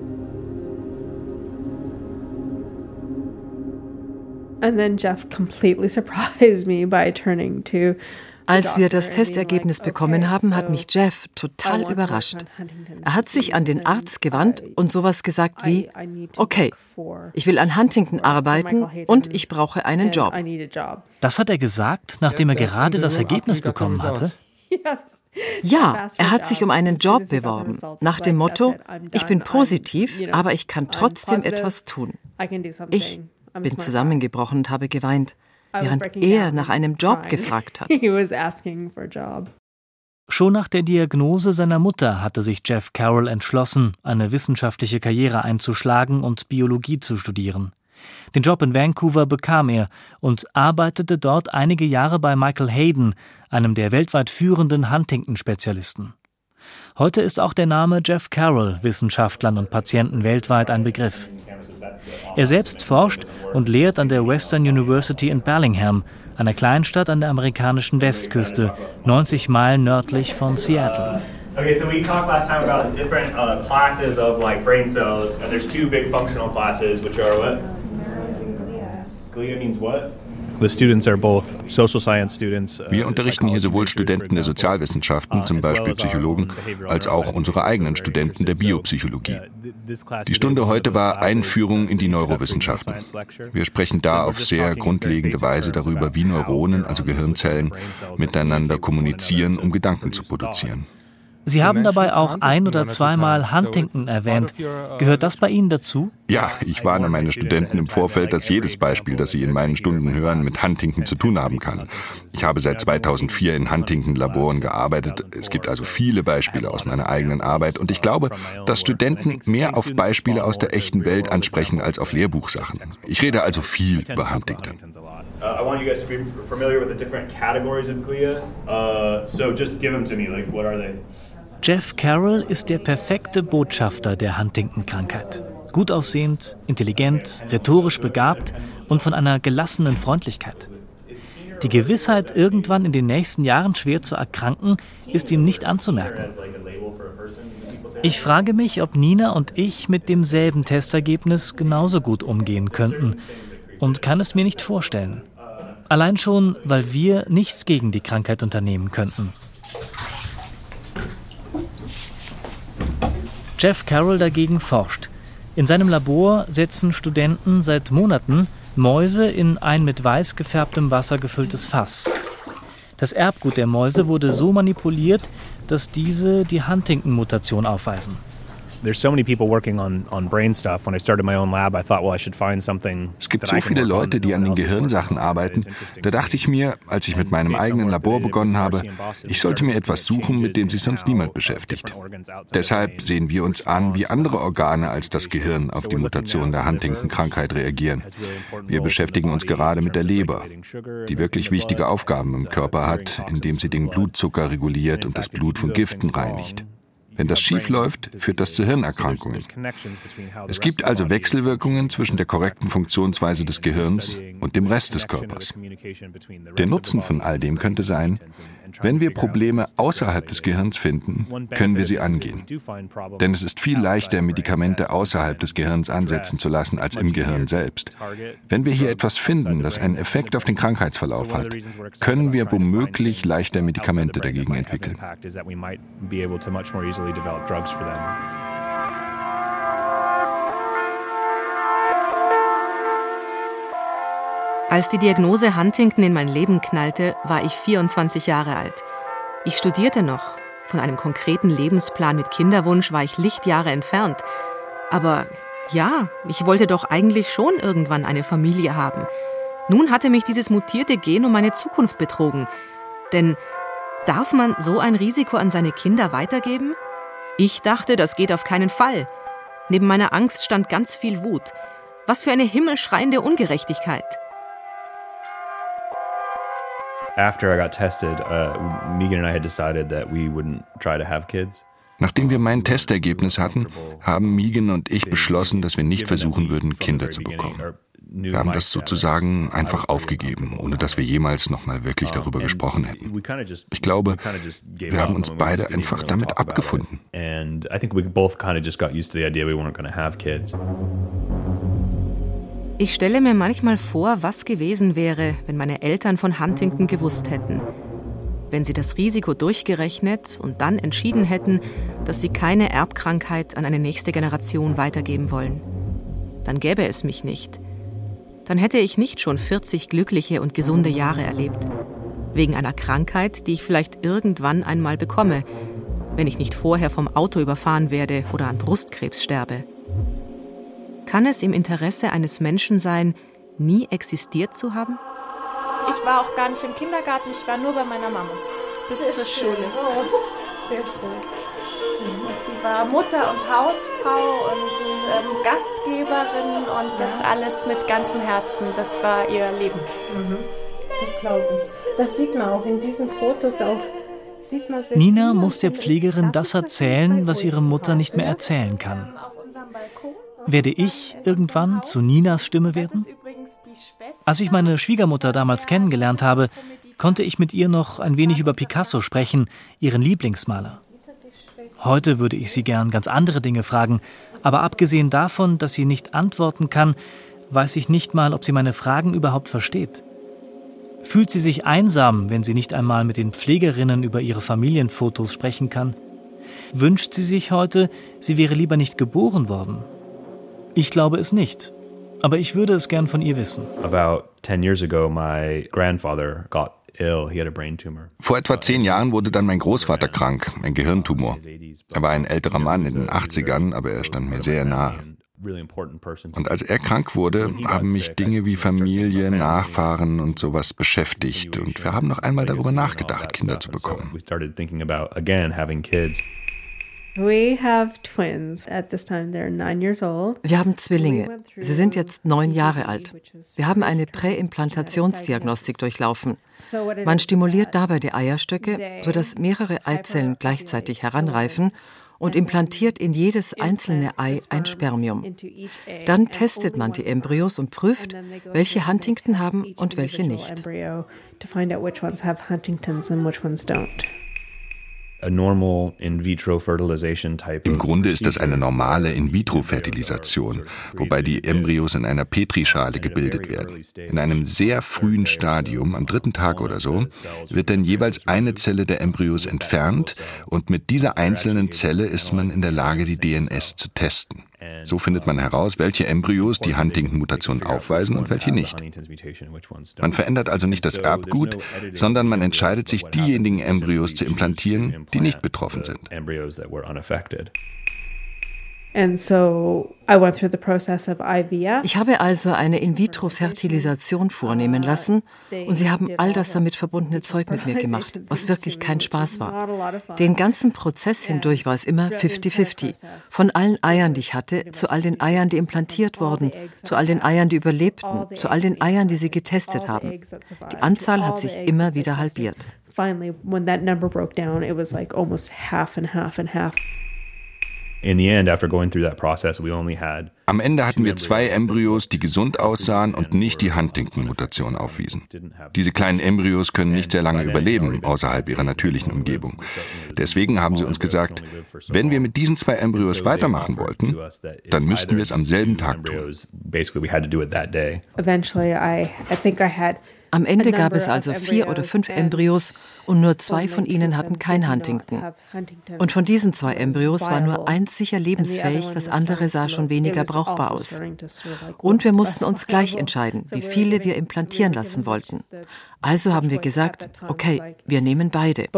And then Jeff completely surprised me by turning to Als wir das Testergebnis bekommen haben, hat mich Jeff total überrascht. Er hat sich an den Arzt gewandt und sowas gesagt wie, okay, ich will an Huntington arbeiten und ich brauche einen Job. Das hat er gesagt, nachdem er gerade das Ergebnis bekommen hatte? Ja, er hat sich um einen Job beworben, nach dem Motto, ich bin positiv, aber ich kann trotzdem etwas tun. Ich bin zusammengebrochen und habe geweint, während er nach einem Job gefragt hat. Schon nach der Diagnose seiner Mutter hatte sich Jeff Carroll entschlossen, eine wissenschaftliche Karriere einzuschlagen und Biologie zu studieren. Den Job in Vancouver bekam er und arbeitete dort einige Jahre bei Michael Hayden, einem der weltweit führenden Huntington-Spezialisten. Heute ist auch der Name Jeff Carroll Wissenschaftlern und Patienten weltweit ein Begriff. Er selbst forscht und lehrt an der Western University in Bellingham, einer Kleinstadt an der amerikanischen Westküste, neunzig Meilen nördlich von Seattle. Okay, so we talked last time about the different uh, classes of like brain cells, and there's two big functional classes, which are what? Glia means what? Wir unterrichten hier sowohl Studenten der Sozialwissenschaften, zum Beispiel Psychologen, als auch unsere eigenen Studenten der Biopsychologie. Die Stunde heute war Einführung in die Neurowissenschaften. Wir sprechen da auf sehr grundlegende Weise darüber, wie Neuronen, also Gehirnzellen, miteinander kommunizieren, um Gedanken zu produzieren. Sie haben dabei auch ein- oder zweimal Huntington erwähnt. Gehört das bei Ihnen dazu? Ja, ich warne meine Studenten im Vorfeld, dass jedes Beispiel, das sie in meinen Stunden hören, mit Huntington zu tun haben kann. Ich habe seit zweitausendvier in Huntington-Laboren gearbeitet. Es gibt also viele Beispiele aus meiner eigenen Arbeit und ich glaube, dass Studenten mehr auf Beispiele aus der echten Welt ansprechen als auf Lehrbuchsachen. Ich rede also viel über Huntington. Uh, I want you guys to be familiar with the different categories of glia. Uh, so just give them to me. Like, what are they? Jeff Carroll ist der perfekte Botschafter der Huntington-Krankheit. Gut aussehend, intelligent, rhetorisch begabt und von einer gelassenen Freundlichkeit. Die Gewissheit, irgendwann in den nächsten Jahren schwer zu erkranken, ist ihm nicht anzumerken. Ich frage mich, ob Nina und ich mit demselben Testergebnis genauso gut umgehen könnten und kann es mir nicht vorstellen. Allein schon, weil wir nichts gegen die Krankheit unternehmen könnten. Jeff Carroll dagegen forscht. In seinem Labor setzen Studenten seit Monaten Mäuse in ein mit weiß gefärbtem Wasser gefülltes Fass. Das Erbgut der Mäuse wurde so manipuliert, dass diese die Huntington-Mutation aufweisen. There's so many people working on on brain stuff. When I started my own lab, I thought, well, I should find something. Es gibt so viele Leute, die an den Gehirnsachen arbeiten. Da dachte ich mir, als ich mit meinem eigenen Labor begonnen habe, ich sollte mir etwas suchen, mit dem sich sonst niemand beschäftigt. Deshalb sehen wir uns an, wie andere Organe als das Gehirn auf die Mutation der Huntington-Krankheit reagieren. Wir beschäftigen uns gerade mit der Leber, die wirklich wichtige Aufgaben im Körper hat, indem sie den Blutzucker reguliert und das Blut von Giften reinigt. Wenn das schief läuft, führt das zu Hirnerkrankungen. Es gibt also Wechselwirkungen zwischen der korrekten Funktionsweise des Gehirns und dem Rest des Körpers. Der Nutzen von all dem könnte sein, wenn wir Probleme außerhalb des Gehirns finden, können wir sie angehen. Denn es ist viel leichter, Medikamente außerhalb des Gehirns ansetzen zu lassen, als im Gehirn selbst. Wenn wir hier etwas finden, das einen Effekt auf den Krankheitsverlauf hat, können wir womöglich leichter Medikamente dagegen entwickeln. Als die Diagnose Huntington in mein Leben knallte, war ich vierundzwanzig Jahre alt. Ich studierte noch. Von einem konkreten Lebensplan mit Kinderwunsch war ich Lichtjahre entfernt. Aber ja, ich wollte doch eigentlich schon irgendwann eine Familie haben. Nun hatte mich dieses mutierte Gen um meine Zukunft betrogen. Denn darf man so ein Risiko an seine Kinder weitergeben? Ich dachte, das geht auf keinen Fall. Neben meiner Angst stand ganz viel Wut. Was für eine himmelschreiende Ungerechtigkeit. After I got tested, uh, Megan and I had decided that we wouldn't try to have kids. Nachdem wir mein Testergebnis hatten, haben Megan und ich beschlossen, dass wir nicht versuchen würden, Kinder zu bekommen. Wir haben das sozusagen einfach aufgegeben, ohne dass wir jemals nochmal wirklich darüber gesprochen hätten. Ich glaube, wir haben uns beide einfach damit abgefunden. Ich stelle mir manchmal vor, was gewesen wäre, wenn meine Eltern von Huntington gewusst hätten. Wenn sie das Risiko durchgerechnet und dann entschieden hätten, dass sie keine Erbkrankheit an eine nächste Generation weitergeben wollen. Dann gäbe es mich nicht. Dann hätte ich nicht schon vierzig glückliche und gesunde Jahre erlebt. Wegen einer Krankheit, die ich vielleicht irgendwann einmal bekomme, wenn ich nicht vorher vom Auto überfahren werde oder an Brustkrebs sterbe. Kann es im Interesse eines Menschen sein, nie existiert zu haben? Ich war auch gar nicht im Kindergarten, ich war nur bei meiner Mama. Bis zur Schule. Oh, sehr schön. Und sie war Mutter und Hausfrau und ähm, Gastgeberin und das alles mit ganzem Herzen. Das war ihr Leben. Mhm. Das glaube ich. Das sieht man auch in diesen Fotos auch. Sieht man sehr Nina muss der Pflegerin das erzählen, was ihre Mutter nicht mehr erzählen kann. Werde ich irgendwann zu Ninas Stimme werden? Als ich meine Schwiegermutter damals kennengelernt habe, konnte ich mit ihr noch ein wenig über Picasso sprechen, ihren Lieblingsmaler. Heute würde ich sie gern ganz andere Dinge fragen, aber abgesehen davon, dass sie nicht antworten kann, weiß ich nicht mal, ob sie meine Fragen überhaupt versteht. Fühlt sie sich einsam, wenn sie nicht einmal mit den Pflegerinnen über ihre Familienfotos sprechen kann? Wünscht sie sich heute, sie wäre lieber nicht geboren worden? Ich glaube es nicht, aber ich würde es gern von ihr wissen. About ten years ago, my grandfather got ill. He had a brain tumor. Vor etwa zehn Jahren wurde dann mein Großvater krank, ein Gehirntumor. Er war ein älterer Mann in den achtzigern, aber er stand mir sehr nahe. Und als er krank wurde, haben mich Dinge wie Familie, Nachfahren und sowas beschäftigt. Und wir haben noch einmal darüber nachgedacht, Kinder zu bekommen. We have twins. At this time they're nine years old. Wir haben Zwillinge. Sie sind jetzt neun Jahre alt. Wir haben eine Präimplantationsdiagnostik durchlaufen. Man stimuliert dabei die Eierstöcke, sodass mehrere Eizellen gleichzeitig heranreifen und implantiert in jedes einzelne Ei ein Spermium. Dann testet man die Embryos und prüft, welche Huntington haben und welche nicht. Im Grunde ist das eine normale In-vitro-Fertilisation, wobei die Embryos in einer Petrischale gebildet werden. In einem sehr frühen Stadium, am dritten Tag oder so, wird dann jeweils eine Zelle der Embryos entfernt und mit dieser einzelnen Zelle ist man in der Lage, die D N S zu testen. So findet man heraus, welche Embryos die Huntington-Mutation aufweisen und welche nicht. Man verändert also nicht das Erbgut, sondern man entscheidet sich, diejenigen Embryos zu implantieren, die nicht betroffen sind. Ich habe also eine In-vitro-Fertilisation vornehmen lassen und sie haben all das damit verbundene Zeug mit mir gemacht, was wirklich kein Spaß war. Den ganzen Prozess hindurch war es immer fifty fifty. Von allen Eiern, die ich hatte, zu all den Eiern, die implantiert wurden, zu all den Eiern, die überlebten, zu all den Eiern, die sie getestet haben. Die Anzahl hat sich immer wieder halbiert. Finally, when that number broke down, it was like almost half and half and half. Am Ende hatten wir zwei Embryos, die gesund aussahen und nicht die Huntington-Mutation aufwiesen. Diese kleinen Embryos können nicht sehr lange überleben, außerhalb ihrer natürlichen Umgebung. Deswegen haben sie uns gesagt, wenn wir mit diesen zwei Embryos weitermachen wollten, dann müssten wir es am selben Tag tun. Eventually, I, I think I had Am Ende gab es also vier oder fünf Embryos und nur zwei von ihnen hatten kein Huntington. Und von diesen zwei Embryos war nur eins sicher lebensfähig, das andere sah schon weniger brauchbar aus. Und wir mussten uns gleich entscheiden, wie viele wir implantieren lassen wollten. Also haben wir gesagt, okay, wir nehmen beide.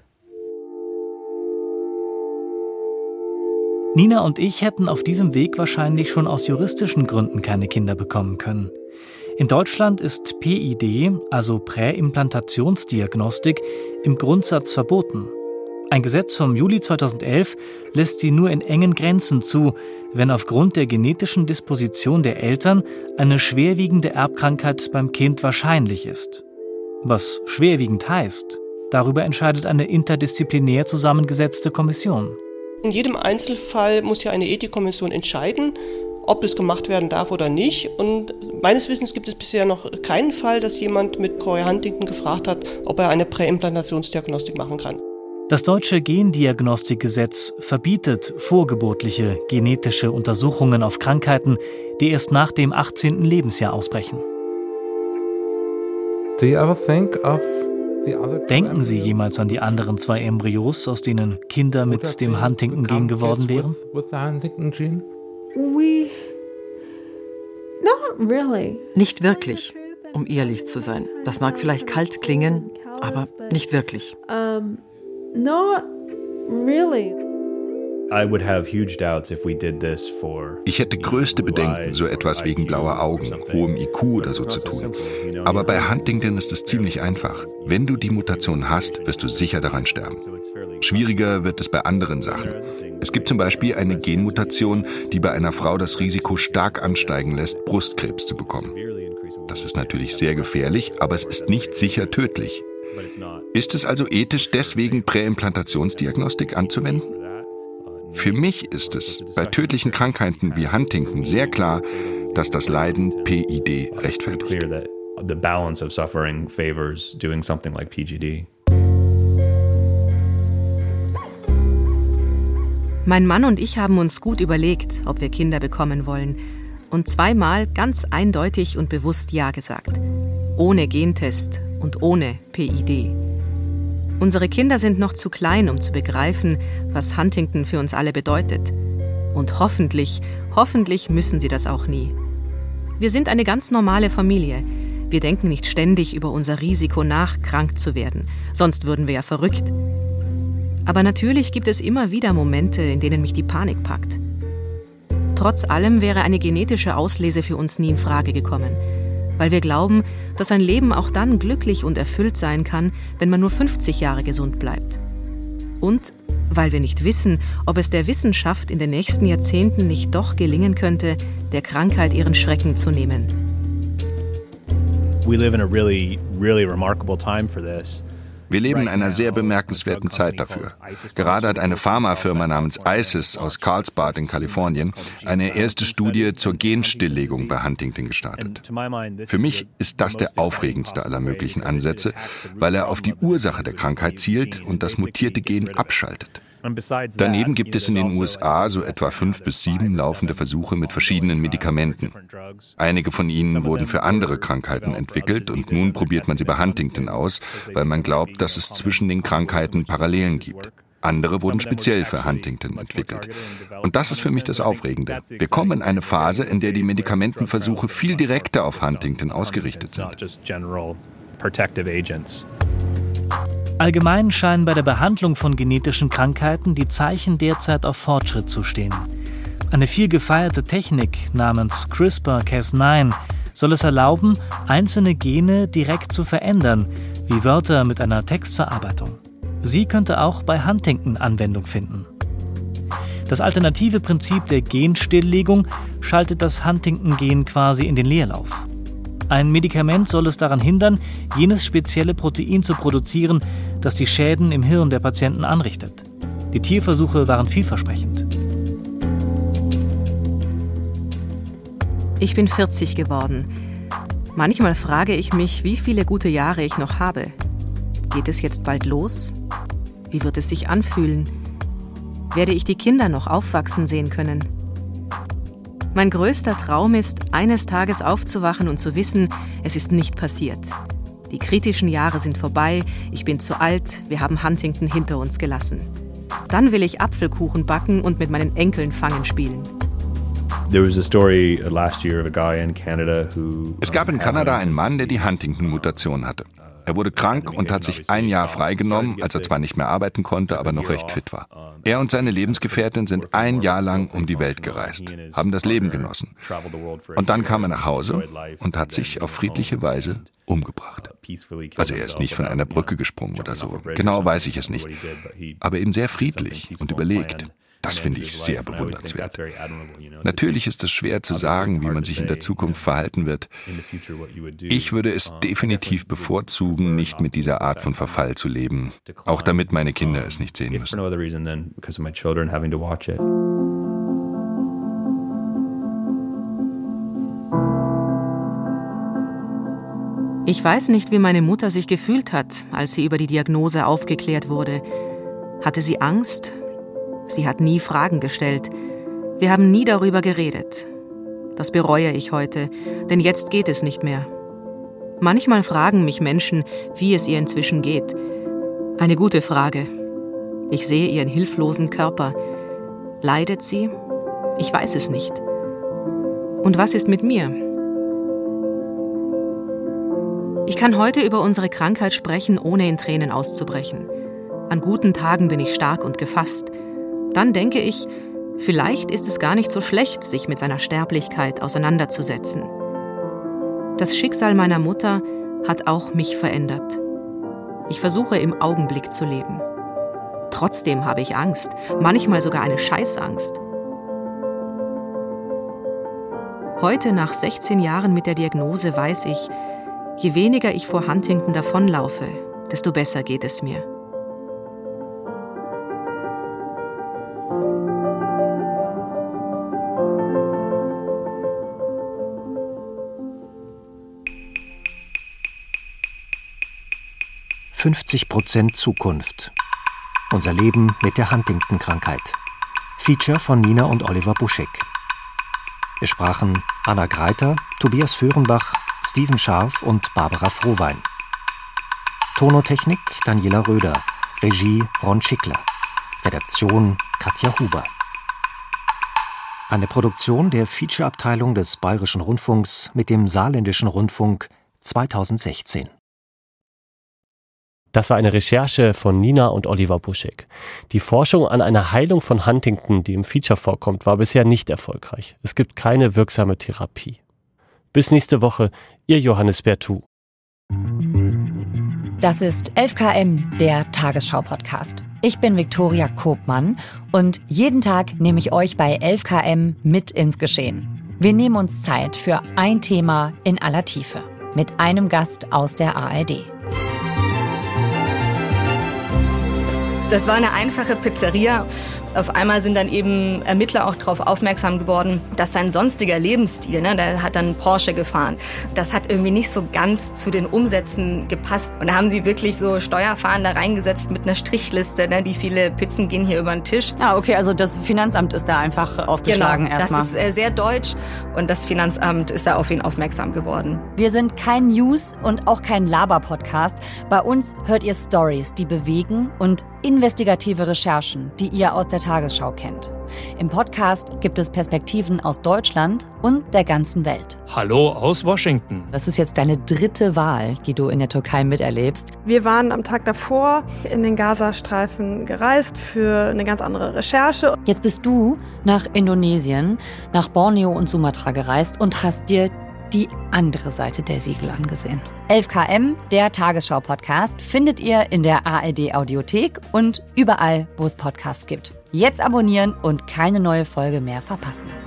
Nina und ich hätten auf diesem Weg wahrscheinlich schon aus juristischen Gründen keine Kinder bekommen können. In Deutschland ist P I D, also Präimplantationsdiagnostik, im Grundsatz verboten. Ein Gesetz vom Juli zweitausendelf lässt sie nur in engen Grenzen zu, wenn aufgrund der genetischen Disposition der Eltern eine schwerwiegende Erbkrankheit beim Kind wahrscheinlich ist. Was schwerwiegend heißt, darüber entscheidet eine interdisziplinär zusammengesetzte Kommission. In jedem Einzelfall muss ja eine Ethikkommission entscheiden, ob es gemacht werden darf oder nicht. Und meines Wissens gibt es bisher noch keinen Fall, dass jemand mit Cory Huntington gefragt hat, ob er eine Präimplantationsdiagnostik machen kann. Das deutsche Gendiagnostikgesetz verbietet vorgeburtliche genetische Untersuchungen auf Krankheiten, die erst nach dem achtzehnten Lebensjahr ausbrechen. Do you ever think of Denken Sie jemals an die anderen zwei Embryos, aus denen Kinder mit dem Huntington-Gen geworden wären? We not really. Nicht wirklich, um ehrlich zu sein. Das mag vielleicht kalt klingen, aber nicht wirklich. Um, not really. Ich hätte größte Bedenken, so etwas wegen blauer Augen, hohem I Q oder so zu tun. Aber bei Huntington ist es ziemlich einfach. Wenn du die Mutation hast, wirst du sicher daran sterben. Schwieriger wird es bei anderen Sachen. Es gibt zum Beispiel eine Genmutation, die bei einer Frau das Risiko stark ansteigen lässt, Brustkrebs zu bekommen. Das ist natürlich sehr gefährlich, aber es ist nicht sicher tödlich. Ist es also ethisch, deswegen Präimplantationsdiagnostik anzuwenden? Für mich ist es bei tödlichen Krankheiten wie Huntington sehr klar, dass das Leiden P I D rechtfertigt. Mein Mann und ich haben uns gut überlegt, ob wir Kinder bekommen wollen. Und zweimal ganz eindeutig und bewusst Ja gesagt. Ohne Gentest und ohne P I D. Unsere Kinder sind noch zu klein, um zu begreifen, was Huntington für uns alle bedeutet. Und hoffentlich, hoffentlich müssen sie das auch nie. Wir sind eine ganz normale Familie. Wir denken nicht ständig über unser Risiko nach, krank zu werden. Sonst würden wir ja verrückt. Aber natürlich gibt es immer wieder Momente, in denen mich die Panik packt. Trotz allem wäre eine genetische Auslese für uns nie in Frage gekommen, weil wir glauben, dass ein Leben auch dann glücklich und erfüllt sein kann, wenn man nur fünfzig Jahre gesund bleibt. Und weil wir nicht wissen, ob es der Wissenschaft in den nächsten Jahrzehnten nicht doch gelingen könnte, der Krankheit ihren Schrecken zu nehmen. We live in a really, really remarkable time for this. Wir leben in einer sehr bemerkenswerten Zeit dafür. Gerade hat eine Pharmafirma namens ISIS aus Carlsbad in Kalifornien eine erste Studie zur Genstilllegung bei Huntington gestartet. Für mich ist das der aufregendste aller möglichen Ansätze, weil er auf die Ursache der Krankheit zielt und das mutierte Gen abschaltet. Daneben gibt es in den U S A so etwa fünf bis sieben laufende Versuche mit verschiedenen Medikamenten. Einige von ihnen wurden für andere Krankheiten entwickelt und nun probiert man sie bei Huntington aus, weil man glaubt, dass es zwischen den Krankheiten Parallelen gibt. Andere wurden speziell für Huntington entwickelt. Und das ist für mich das Aufregende. Wir kommen in eine Phase, in der die Medikamentenversuche viel direkter auf Huntington ausgerichtet sind. Allgemein scheinen bei der Behandlung von genetischen Krankheiten die Zeichen derzeit auf Fortschritt zu stehen. Eine viel gefeierte Technik namens CRISPR Cas neun soll es erlauben, einzelne Gene direkt zu verändern, wie Wörter mit einer Textverarbeitung. Sie könnte auch bei Huntington Anwendung finden. Das alternative Prinzip der Genstilllegung schaltet das Huntington-Gen quasi in den Leerlauf. Ein Medikament soll es daran hindern, jenes spezielle Protein zu produzieren, das die Schäden im Hirn der Patienten anrichtet. Die Tierversuche waren vielversprechend. Ich bin vierzig geworden. Manchmal frage ich mich, wie viele gute Jahre ich noch habe. Geht es jetzt bald los? Wie wird es sich anfühlen? Werde ich die Kinder noch aufwachsen sehen können? Mein größter Traum ist, eines Tages aufzuwachen und zu wissen, es ist nicht passiert. Die kritischen Jahre sind vorbei, ich bin zu alt, wir haben Huntington hinter uns gelassen. Dann will ich Apfelkuchen backen und mit meinen Enkeln Fangen spielen. Es gab in Kanada einen Mann, der die Huntington-Mutation hatte. Er wurde krank und hat sich ein Jahr freigenommen, als er zwar nicht mehr arbeiten konnte, aber noch recht fit war. Er und seine Lebensgefährtin sind ein Jahr lang um die Welt gereist, haben das Leben genossen. Und dann kam er nach Hause und hat sich auf friedliche Weise umgebracht. Also er ist nicht von einer Brücke gesprungen oder so, genau weiß ich es nicht, aber eben sehr friedlich und überlegt. Das finde ich sehr bewundernswert. Natürlich ist es schwer zu sagen, wie man sich in der Zukunft verhalten wird. Ich würde es definitiv bevorzugen, nicht mit dieser Art von Verfall zu leben, auch damit meine Kinder es nicht sehen müssen. Ich weiß nicht, wie meine Mutter sich gefühlt hat, als sie über die Diagnose aufgeklärt wurde. Hatte sie Angst? Sie hat nie Fragen gestellt. Wir haben nie darüber geredet. Das bereue ich heute, denn jetzt geht es nicht mehr. Manchmal fragen mich Menschen, wie es ihr inzwischen geht. Eine gute Frage. Ich sehe ihren hilflosen Körper. Leidet sie? Ich weiß es nicht. Und was ist mit mir? Ich kann heute über unsere Krankheit sprechen, ohne in Tränen auszubrechen. An guten Tagen bin ich stark und gefasst. Dann denke ich, vielleicht ist es gar nicht so schlecht, sich mit seiner Sterblichkeit auseinanderzusetzen. Das Schicksal meiner Mutter hat auch mich verändert. Ich versuche im Augenblick zu leben. Trotzdem habe ich Angst, manchmal sogar eine Scheißangst. Heute, nach sechzehn Jahren mit der Diagnose, weiß ich, je weniger ich vor Huntington davonlaufe, desto besser geht es mir. fünfzig Prozent Zukunft. Unser Leben mit der Huntington-Krankheit. Feature von Nina und Oliver Buschek. Es sprachen Anna Greiter, Tobias Föhrenbach, Steven Scharf und Barbara Frohwein. Tonotechnik Daniela Röder. Regie Ron Schickler. Redaktion Katja Huber. Eine Produktion der Feature-Abteilung des Bayerischen Rundfunks mit dem Saarländischen Rundfunk zweitausendsechzehn. Das war eine Recherche von Nina und Oliver Buschek. Die Forschung an einer Heilung von Huntington, die im Feature vorkommt, war bisher nicht erfolgreich. Es gibt keine wirksame Therapie. Bis nächste Woche, Ihr Johannes Bertou. Das ist elf Kilometer, der Tagesschau-Podcast. Ich bin Viktoria Koopmann und jeden Tag nehme ich euch bei elf Kilometer mit ins Geschehen. Wir nehmen uns Zeit für ein Thema in aller Tiefe mit einem Gast aus der A R D. Das war eine einfache Pizzeria. Auf einmal sind dann eben Ermittler auch darauf aufmerksam geworden, dass sein sonstiger Lebensstil, ne, der hat dann Porsche gefahren, das hat irgendwie nicht so ganz zu den Umsätzen gepasst. Und da haben sie wirklich so Steuerfahnder reingesetzt mit einer Strichliste, ne, wie viele Pizzen gehen hier über den Tisch. Ah, okay, also das Finanzamt ist da einfach aufgeschlagen genau, erstmal. Das ist äh, sehr deutsch und das Finanzamt ist da auf ihn aufmerksam geworden. Wir sind kein News- und auch kein Laber-Podcast. Bei uns hört ihr Stories, die bewegen und investigative Recherchen, die ihr aus der Tagesschau kennt. Im Podcast gibt es Perspektiven aus Deutschland und der ganzen Welt. Hallo aus Washington. Das ist jetzt deine dritte Wahl, die du in der Türkei miterlebst. Wir waren am Tag davor in den Gazastreifen gereist für eine ganz andere Recherche. Jetzt bist du nach Indonesien, nach Borneo und Sumatra gereist und hast dir die andere Seite der Siegel angesehen. elf Kilometer, der Tagesschau-Podcast, findet ihr in der A R D-Audiothek und überall, wo es Podcasts gibt. Jetzt abonnieren und keine neue Folge mehr verpassen.